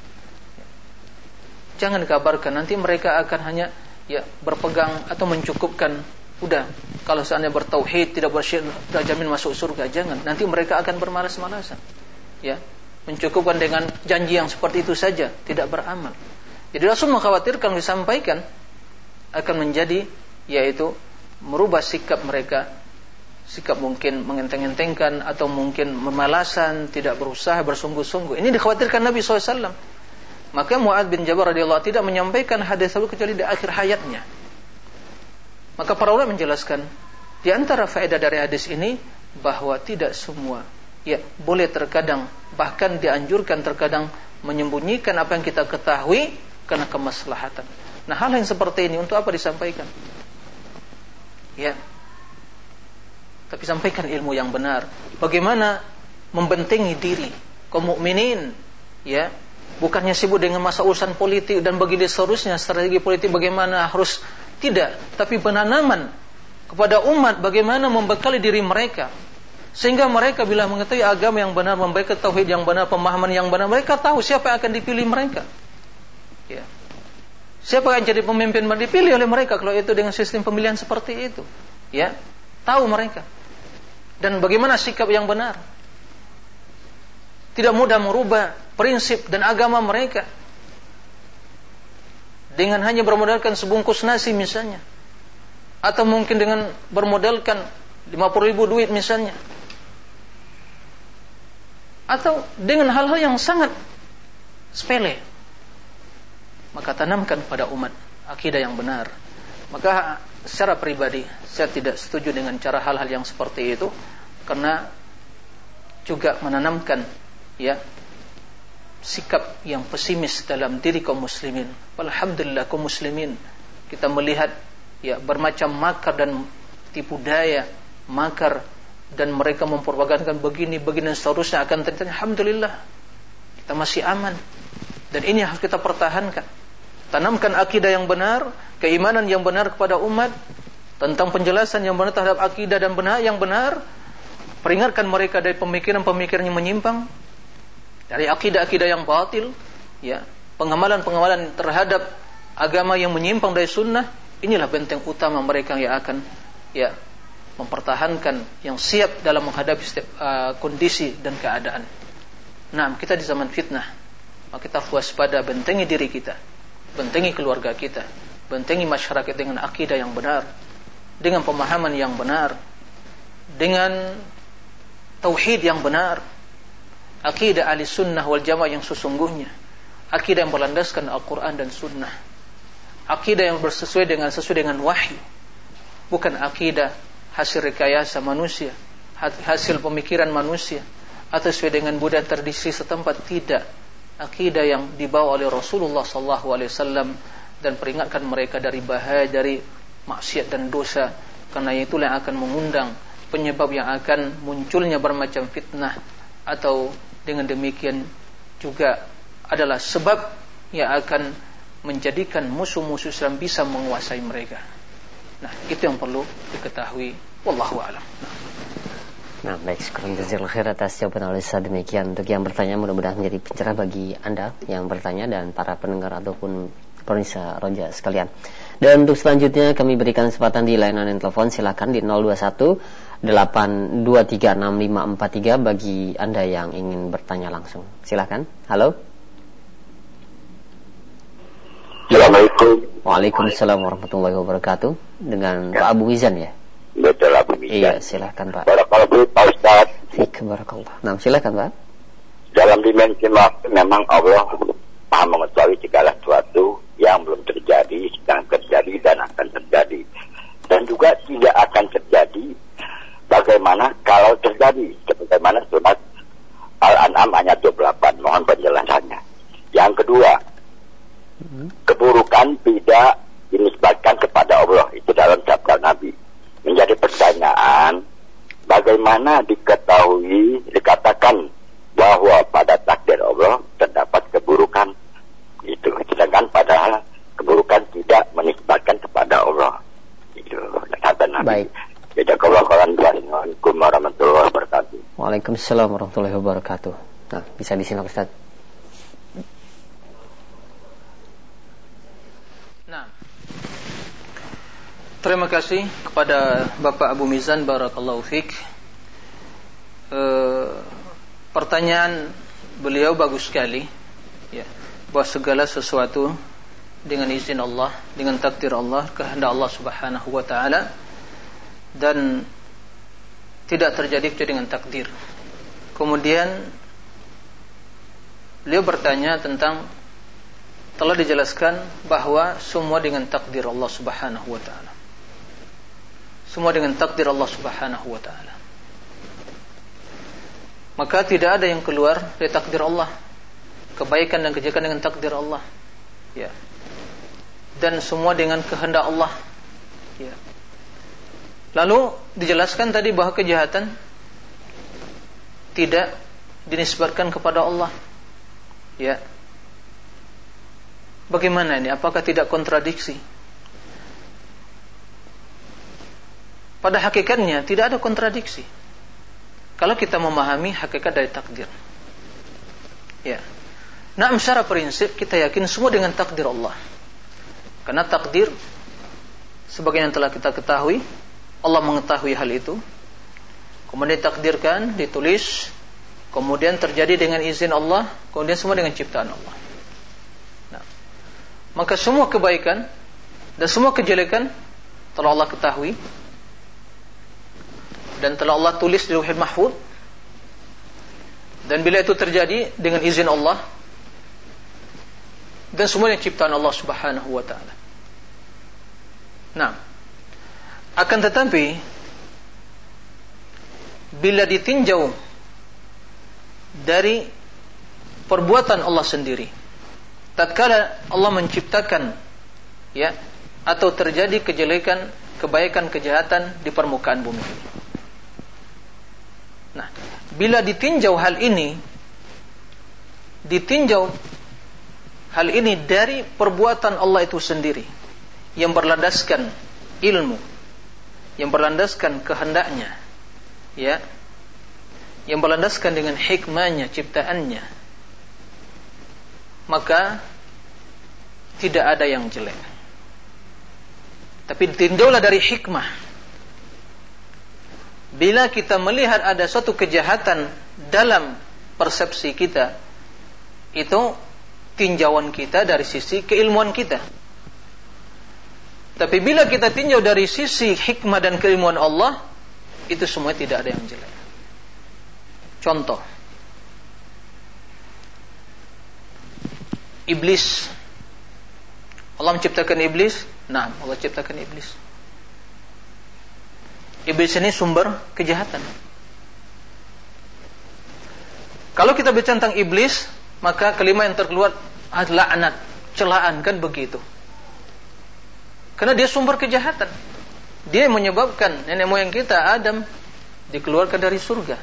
Jangan dikabarkan, nanti mereka akan hanya ya berpegang atau mencukupkan, udah kalau seandainya bertauhid tidak bersyirik sudah jamin masuk surga. Jangan, nanti mereka akan bermalas-malasan ya, mencukupkan dengan janji yang seperti itu saja, tidak beramal. Jadi Rasul mengkhawatirkan disampaikan akan menjadi yaitu merubah sikap mereka, sikap mungkin mengenteng-entengkan atau mungkin memalasan, tidak berusaha bersungguh-sungguh. Ini dikhawatirkan Nabi shallallahu alaihi wasallam. Maka Mu'adz bin Jabal radhiyallahu tidak menyampaikan hadis tersebut kecuali di akhir hayatnya. Maka para ulama menjelaskan di antara faedah dari hadis ini bahwa tidak semua ya boleh terkadang bahkan dianjurkan terkadang menyembunyikan apa yang kita ketahui karena kemaslahatan. Nah, hal yang seperti ini untuk apa disampaikan? Ya. Tapi sampaikan ilmu yang benar. Bagaimana membentengi diri kaum mukminin ya. Bukannya sibuk dengan masa urusan politik dan begini seterusnya, strategi politik bagaimana harus, tidak, tapi penanaman kepada umat bagaimana membekali diri mereka sehingga mereka bila mengetahui agama yang benar, membekali tauhid yang benar, pemahaman yang benar, mereka tahu siapa yang akan dipilih mereka. Ya. Siapa yang jadi pemimpin dipilih oleh mereka kalau itu dengan sistem pemilihan seperti itu. ya, tahu mereka dan bagaimana sikap yang benar. Tidak mudah merubah prinsip dan agama mereka dengan hanya bermodalkan sebungkus nasi misalnya, atau mungkin dengan bermodalkan lima puluh ribu duit misalnya, atau dengan hal-hal yang sangat sepele. Maka tanamkan pada umat akidah yang benar. Maka secara pribadi saya tidak setuju dengan cara hal-hal yang seperti itu, karena juga menanamkan ya sikap yang pesimis dalam diri kaum muslimin. Alhamdulillah kaum muslimin kita melihat ya bermacam makar dan tipu daya, makar, dan mereka mempropagandakan begini begini dan seterusnya, akan ternyata alhamdulillah kita masih aman. Dan ini harus kita pertahankan. Tanamkan akidah yang benar, keimanan yang benar kepada umat, tentang penjelasan yang benar terhadap akidah dan benar yang benar. Peringatkan mereka dari pemikiran-pemikiran yang menyimpang, dari akidah-akidah yang batil, ya, pengamalan-pengamalan terhadap agama yang menyimpang dari sunnah. Inilah benteng utama mereka yang akan ya mempertahankan, yang siap dalam menghadapi setiap uh, kondisi dan keadaan. Nah, kita di zaman fitnah, maka kita waspada, bentengi diri kita, bentengi keluarga kita, bentengi masyarakat dengan akidah yang benar, dengan pemahaman yang benar, dengan tauhid yang benar, akidah ahli sunnah wal jamaah yang sesungguhnya, akidah yang berlandaskan Al-Quran dan sunnah, akidah yang bersesuai dengan sesuai dengan wahyu, bukan akidah hasil rekayasa manusia, hasil pemikiran manusia, atau sesuai dengan budaya tradisi setempat. Tidak. Akidah yang dibawa oleh Rasulullah sallallahu alaihi wasallam, dan peringatkan mereka dari bahaya dari maksiat dan dosa, karena itulah yang akan mengundang penyebab yang akan munculnya bermacam fitnah, atau dengan demikian juga adalah sebab yang akan menjadikan musuh-musuh Islam bisa menguasai mereka. Nah, itu yang perlu diketahui. Wallahu a'lam. Nah, baik, syukur jazakallahu khair atas jawaban oleh Ustaz. Demikian untuk yang bertanya, mudah-mudahan menjadi pencerah bagi Anda yang bertanya dan para pendengar ataupun pemirsa Roja sekalian. Dan untuk selanjutnya kami berikan kesempatan di layanan telepon, silakan di nol dua satu delapan dua tiga enam lima empat tiga bagi Anda yang ingin bertanya langsung. Silakan. Halo. Assalamualaikum. Waalaikumsalam warahmatullahi wabarakatuh. Dengan Pak Abu Mizan ya? Betul, Abu Mizan. Iya, silakan Pak. Barakallahu Pak Ustaz. Fik, barakallah. Nah, silakan Pak. Dalam dimensi waktu memang Allah Maha mengetahui segala sesuatu yang belum terjadi, sedang terjadi dan akan terjadi. Dan juga tidak akan terjadi bagaimana kalau terjadi. Sebagaimana surat Al-An'am ayat dua puluh delapan. Mohon penjelasannya. Yang kedua, keburukan tidak dinisbatkan kepada Allah. Itu dalam sabda Nabi. Menjadi pertanyaan, bagaimana diketahui, dikatakan bahwa pada takdir Allah terdapat keburukan itu, sedangkan padahal keburukan tidak menisbatkan kepada Allah. Itu sabda Nabi. Jazakallahu khairan. Wassalamualaikum warahmatullahi wabarakatuh. Waalaikumsalam warahmatullahi wabarakatuh. Nah, bisa disimak Ustaz. Nah, terima kasih kepada Bapak Abu Mizan, barakallahu fik. E, pertanyaan beliau bagus sekali, ya, bahwa segala sesuatu dengan izin Allah, dengan takdir Allah, kehendak Allah Subhanahu wa taala, dan tidak terjadi kecuali dengan takdir. Kemudian beliau bertanya tentang, telah dijelaskan bahwa semua dengan takdir Allah Subhanahu wa taala. Semua dengan takdir Allah Subhanahu wa taala. Maka tidak ada yang keluar dari takdir Allah. Kebaikan dan kejelekan dengan takdir Allah. Ya. Dan semua dengan kehendak Allah. Ya. Lalu dijelaskan tadi bahwa kejahatan tidak dinisbatkan kepada Allah. Ya. Bagaimana ini? Apakah tidak kontradiksi? Pada hakikatnya tidak ada kontradiksi kalau kita memahami hakikat dari takdir. Ya. Nah, secara prinsip kita yakin semua dengan takdir Allah. Karena takdir sebagaimana yang telah kita ketahui, Allah mengetahui hal itu, kemudian ditakdirkan, ditulis, kemudian terjadi dengan izin Allah, kemudian semua dengan ciptaan Allah. Nah, maka semua kebaikan dan semua kejelekan telah Allah ketahui dan telah Allah tulis di Lauhul Mahfuz. Dan bila itu terjadi dengan izin Allah dan semuanya ciptaan Allah Subhanahu wa taala. Nah, akan tetapi bila ditinjau dari perbuatan Allah sendiri, tatkala Allah menciptakan, ya, atau terjadi kejelekan, kebaikan, kejahatan di permukaan bumi ini. Nah, bila ditinjau hal ini, ditinjau hal ini dari perbuatan Allah itu sendiri yang berlandaskan ilmu, yang berlandaskan kehendaknya, ya, yang berlandaskan dengan hikmahnya, ciptaannya, maka tidak ada yang jelek. Tapi ditinjaulah dari hikmah. Bila kita melihat ada suatu kejahatan dalam persepsi kita, itu tinjauan kita dari sisi keilmuan kita. Tapi bila kita tinjau dari sisi hikmah dan keilmuan Allah, itu semua tidak ada yang jelek. Contoh, iblis. Allah menciptakan iblis. Nah, Allah ciptakan iblis. Iblis ini sumber kejahatan. Kalau kita bicara tentang iblis, maka kelima yang terkeluar adalah laknat, celaan, kan begitu. Karena dia sumber kejahatan. Dia yang menyebabkan nenek moyang kita Adam dikeluarkan dari surga.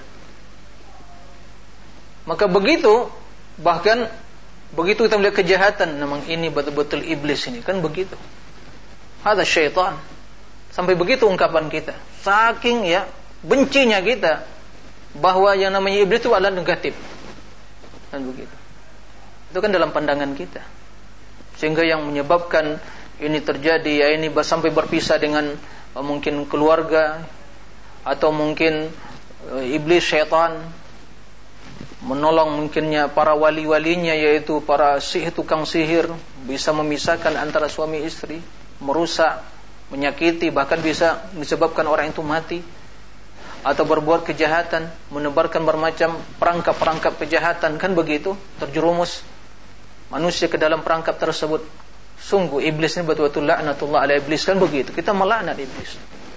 Maka begitu, bahkan begitu kita melihat kejahatan, memang ini betul-betul iblis ini, kan begitu. Hada syaitan. Sampai begitu ungkapan kita. Saking, ya, bencinya kita bahwa yang namanya iblis itu adalah negatif. Kan begitu. Itu kan dalam pandangan kita. Sehingga yang menyebabkan ini terjadi, ya, ini sampai berpisah dengan uh, mungkin keluarga, atau mungkin uh, iblis syaitan menolong mungkinnya para wali-walinya, yaitu para sihir, tukang sihir, bisa memisahkan antara suami istri, merusak, menyakiti, bahkan bisa disebabkan orang itu mati, atau berbuat kejahatan, menebarkan bermacam perangkap-perangkap kejahatan, kan begitu, terjerumus manusia ke dalam perangkap tersebut. Sungguh iblis ini betul-betul laknatullah ala iblis, kan begitu. Kita melaknat iblis.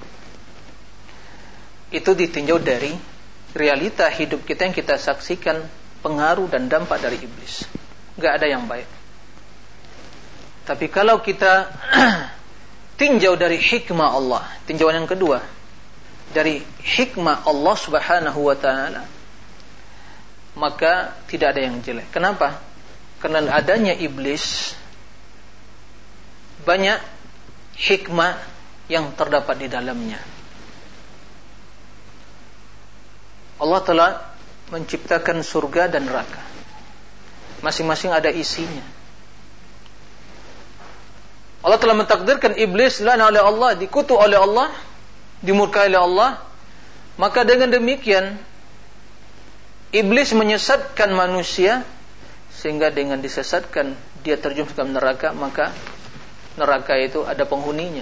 Itu ditinjau dari realita hidup kita yang kita saksikan, pengaruh dan dampak dari iblis. Gak ada yang baik. Tapi kalau kita tinjau dari hikmah Allah, tinjauan yang kedua, dari hikmah Allah Subhanahu wa ta'ala, maka tidak ada yang jelek. Kenapa? Karena adanya iblis, banyak hikmah yang terdapat di dalamnya. Allah telah menciptakan surga dan neraka. Masing-masing ada isinya. Allah telah mentakdirkan iblis lana oleh Allah, dikutuk oleh Allah, dimurkai oleh Allah. Maka dengan demikian iblis menyesatkan manusia, sehingga dengan disesatkan dia terjun ke neraka, maka neraka itu ada penghuninya.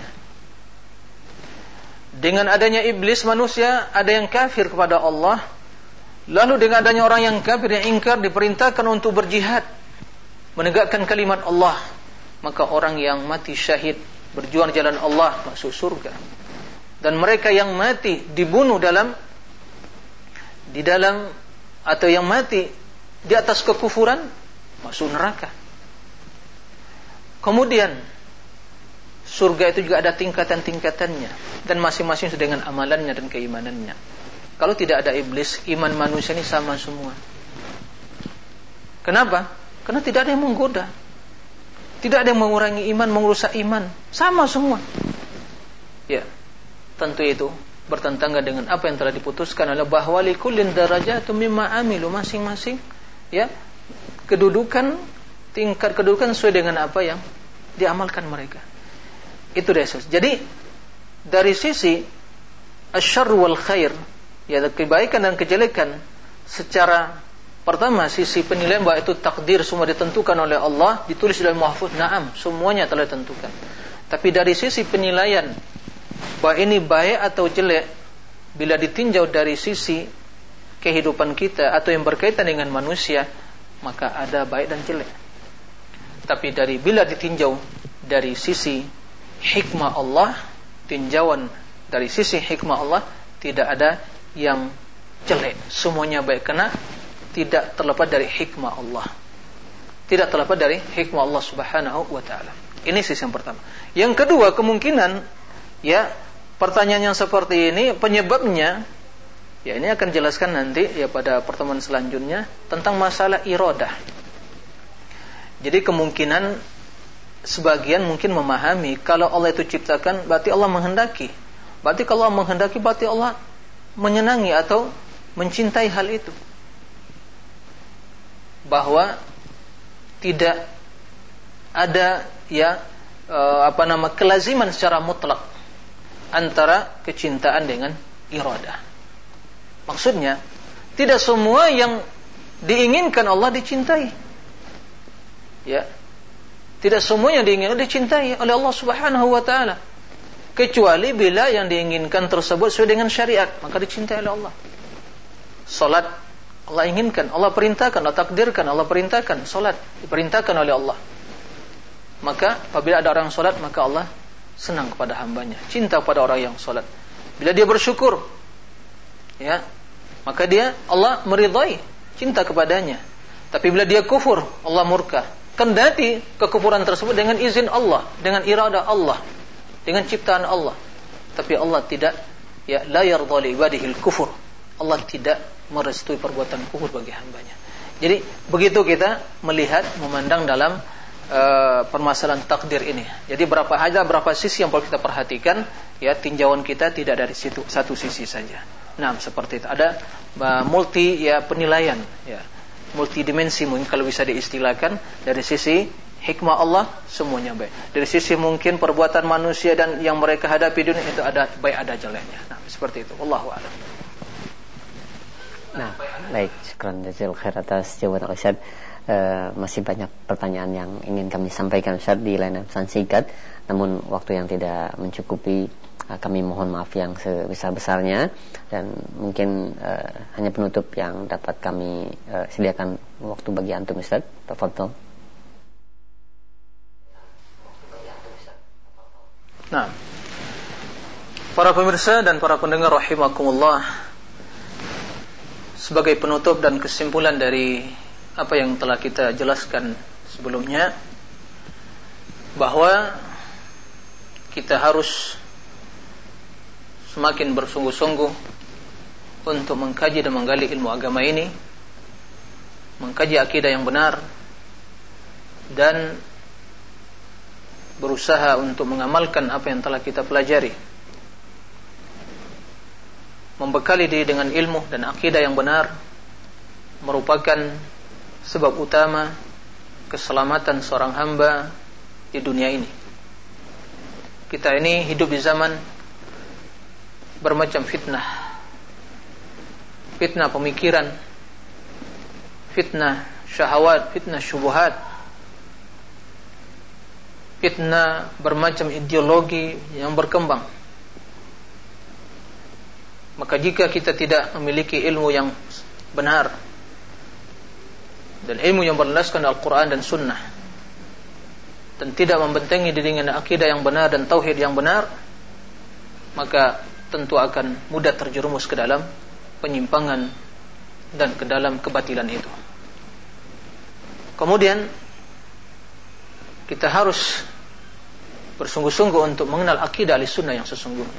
Dengan adanya iblis, manusia ada yang kafir kepada Allah. Lalu dengan adanya orang yang kafir, yang ingkar, diperintahkan untuk berjihad, menegakkan kalimat Allah. Maka orang yang mati syahid, berjuang jalan Allah, masuk surga. Dan mereka yang mati dibunuh dalam di dalam atau yang mati di atas kekufuran, masuk neraka. Kemudian surga itu juga ada tingkatan-tingkatannya, dan masing-masing sesuai dengan amalannya dan keimanannya. Kalau tidak ada iblis, iman manusia ini sama semua. Kenapa? Karena tidak ada yang menggoda, tidak ada yang mengurangi iman, merusak iman, sama semua. Ya, tentu itu bertentangan dengan apa yang telah diputuskan oleh bahwa likullin darajatun mimma amilu, masing-masing, ya, kedudukan, tingkat kedudukan sesuai dengan apa yang diamalkan mereka. Itu Yesus. Jadi dari sisi asyarr wal khair, ya kebaikan dan kejelekan, secara pertama sisi penilaian bahwa itu takdir semua ditentukan oleh Allah, ditulis dalam mahfuz, na'am, semuanya telah ditentukan. Tapi dari sisi penilaian bahwa ini baik atau jelek, bila ditinjau dari sisi kehidupan kita atau yang berkaitan dengan manusia, maka ada baik dan jelek. Tapi dari bila ditinjau dari sisi hikmah Allah, tinjauan dari sisi hikmah Allah, tidak ada yang jelek, semuanya baik, karena tidak terlepas dari hikmah Allah, tidak terlepas dari hikmah Allah subhanahu wa ta'ala. Ini sisi yang pertama. Yang kedua, kemungkinan ya pertanyaan yang seperti ini penyebabnya, ya ini akan jelaskan nanti ya pada pertemuan selanjutnya tentang masalah iradah. Jadi kemungkinan sebagian mungkin memahami kalau Allah itu ciptakan berarti Allah menghendaki. Berarti kalau Allah menghendaki berarti Allah menyenangi atau mencintai hal itu. Bahwa tidak ada ya e, apa nama kelaziman secara mutlak antara kecintaan dengan iradah. Maksudnya tidak semua yang diinginkan Allah dicintai. Ya. Tidak semua yang diinginkan dicintai oleh Allah Subhanahu wa taala. Kecuali bila yang diinginkan tersebut sesuai dengan syariat, maka dicintai oleh Allah. Salat Allah inginkan, Allah perintahkan, Allah takdirkan, Allah perintahkan, salat diperintahkan oleh Allah. Maka apabila ada orang salat, maka Allah senang kepada hambanya, cinta kepada orang yang salat. Bila dia bersyukur, ya, maka dia Allah meridai, cinta kepadanya. Tapi bila dia kufur, Allah murka. Kendati kekufuran tersebut dengan izin Allah, dengan irada Allah, dengan ciptaan Allah. Tapi Allah tidak, ya, la yardha li ibadihil kufur. Allah tidak merestui perbuatan kufur bagi hambanya. Jadi begitu kita melihat, memandang dalam uh, permasalahan takdir ini. Jadi berapa ada berapa sisi yang perlu kita perhatikan, ya, tinjauan kita tidak dari situ satu sisi saja. Nah, seperti itu. Ada uh, multi ya penilaian, ya. Multidimensi mungkin kalau bisa diistilahkan. Dari sisi hikmah Allah semuanya baik. Dari sisi mungkin perbuatan manusia dan yang mereka hadapi dunia itu ada baik ada jeleknya. Nah, seperti itu. Wallahu a'lam. Nah, baik, syukran jazil khair atas jawaban Ustaz. Uh, masih banyak pertanyaan yang ingin kami sampaikan Ustaz di layanan pesan singkat, namun waktu yang tidak mencukupi, uh, kami mohon maaf yang sebesar-besarnya, dan mungkin uh, hanya penutup yang dapat kami uh, sediakan waktu bagi antum Ustaz. Tafadhol. Nah, para pemirsa dan para pendengar rahimakumullah, sebagai penutup dan kesimpulan dari apa yang telah kita jelaskan sebelumnya, bahwa kita harus semakin bersungguh-sungguh untuk mengkaji dan menggali ilmu agama ini, mengkaji akidah yang benar, dan berusaha untuk mengamalkan apa yang telah kita pelajari, membekali diri dengan ilmu dan akidah yang benar merupakan sebab utama keselamatan seorang hamba di dunia ini. Kita ini hidup di zaman bermacam fitnah. Fitnah pemikiran, fitnah syahwat, fitnah syubhat, fitnah bermacam ideologi yang berkembang. Maka jika kita tidak memiliki ilmu yang benar dan ilmu yang berlandaskan Al-Quran dan Sunnah, dan tidak membentengi diri dengan akidah yang benar dan tauhid yang benar, maka tentu akan mudah terjerumus ke dalam penyimpangan dan ke dalam kebatilan itu. Kemudian kita harus bersungguh-sungguh untuk mengenal akidah Ahlussunnah yang sesungguhnya.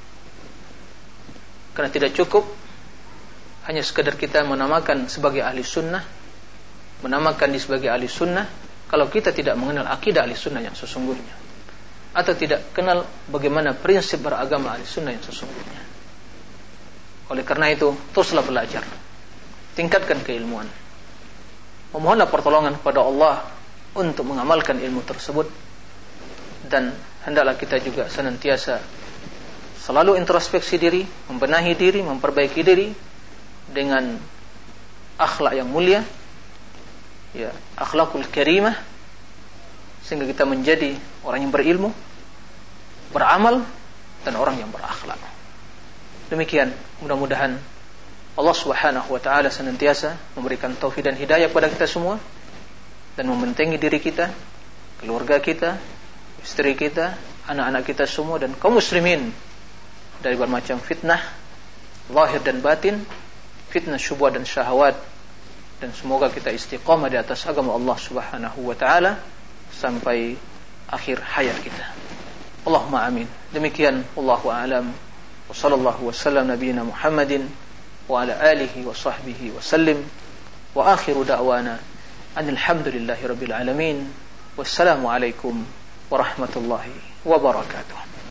Karena tidak cukup hanya sekedar kita menamakan sebagai ahli sunnah, menamakan diri sebagai ahli sunnah, kalau kita tidak mengenal akidah ahli sunnah yang sesungguhnya, atau tidak kenal bagaimana prinsip beragama ahli sunnah yang sesungguhnya. Oleh karena itu, teruslah belajar, tingkatkan keilmuan, memohonlah pertolongan kepada Allah untuk mengamalkan ilmu tersebut, dan hendaklah kita juga senantiasa selalu introspeksi diri, membenahi diri, memperbaiki diri dengan akhlak yang mulia, ya, akhlakul karimah, sehingga kita menjadi orang yang berilmu, beramal, dan orang yang berakhlak. Demikian, mudah-mudahan Allah Subhanahu wa taala senantiasa memberikan taufik dan hidayah kepada kita semua dan membentengi diri kita, keluarga kita, istri kita, anak-anak kita semua dan kaum muslimin dari bermacam fitnah zahir dan batin, fitnah syubhat dan syahwat, dan semoga kita istiqamah di atas agama Allah Subhanahu wa taala sampai akhir hayat kita. Allahumma amin. Demikian, wallahu a'lam. Wa sallallahu wasallam nabiyina Muhammadin wa ala alihi wa sahbihi wa sallim. Wa akhiru da'wana anil hamdulillahi rabbil alamin. Wassalamu alaikum warahmatullahi wabarakatuh.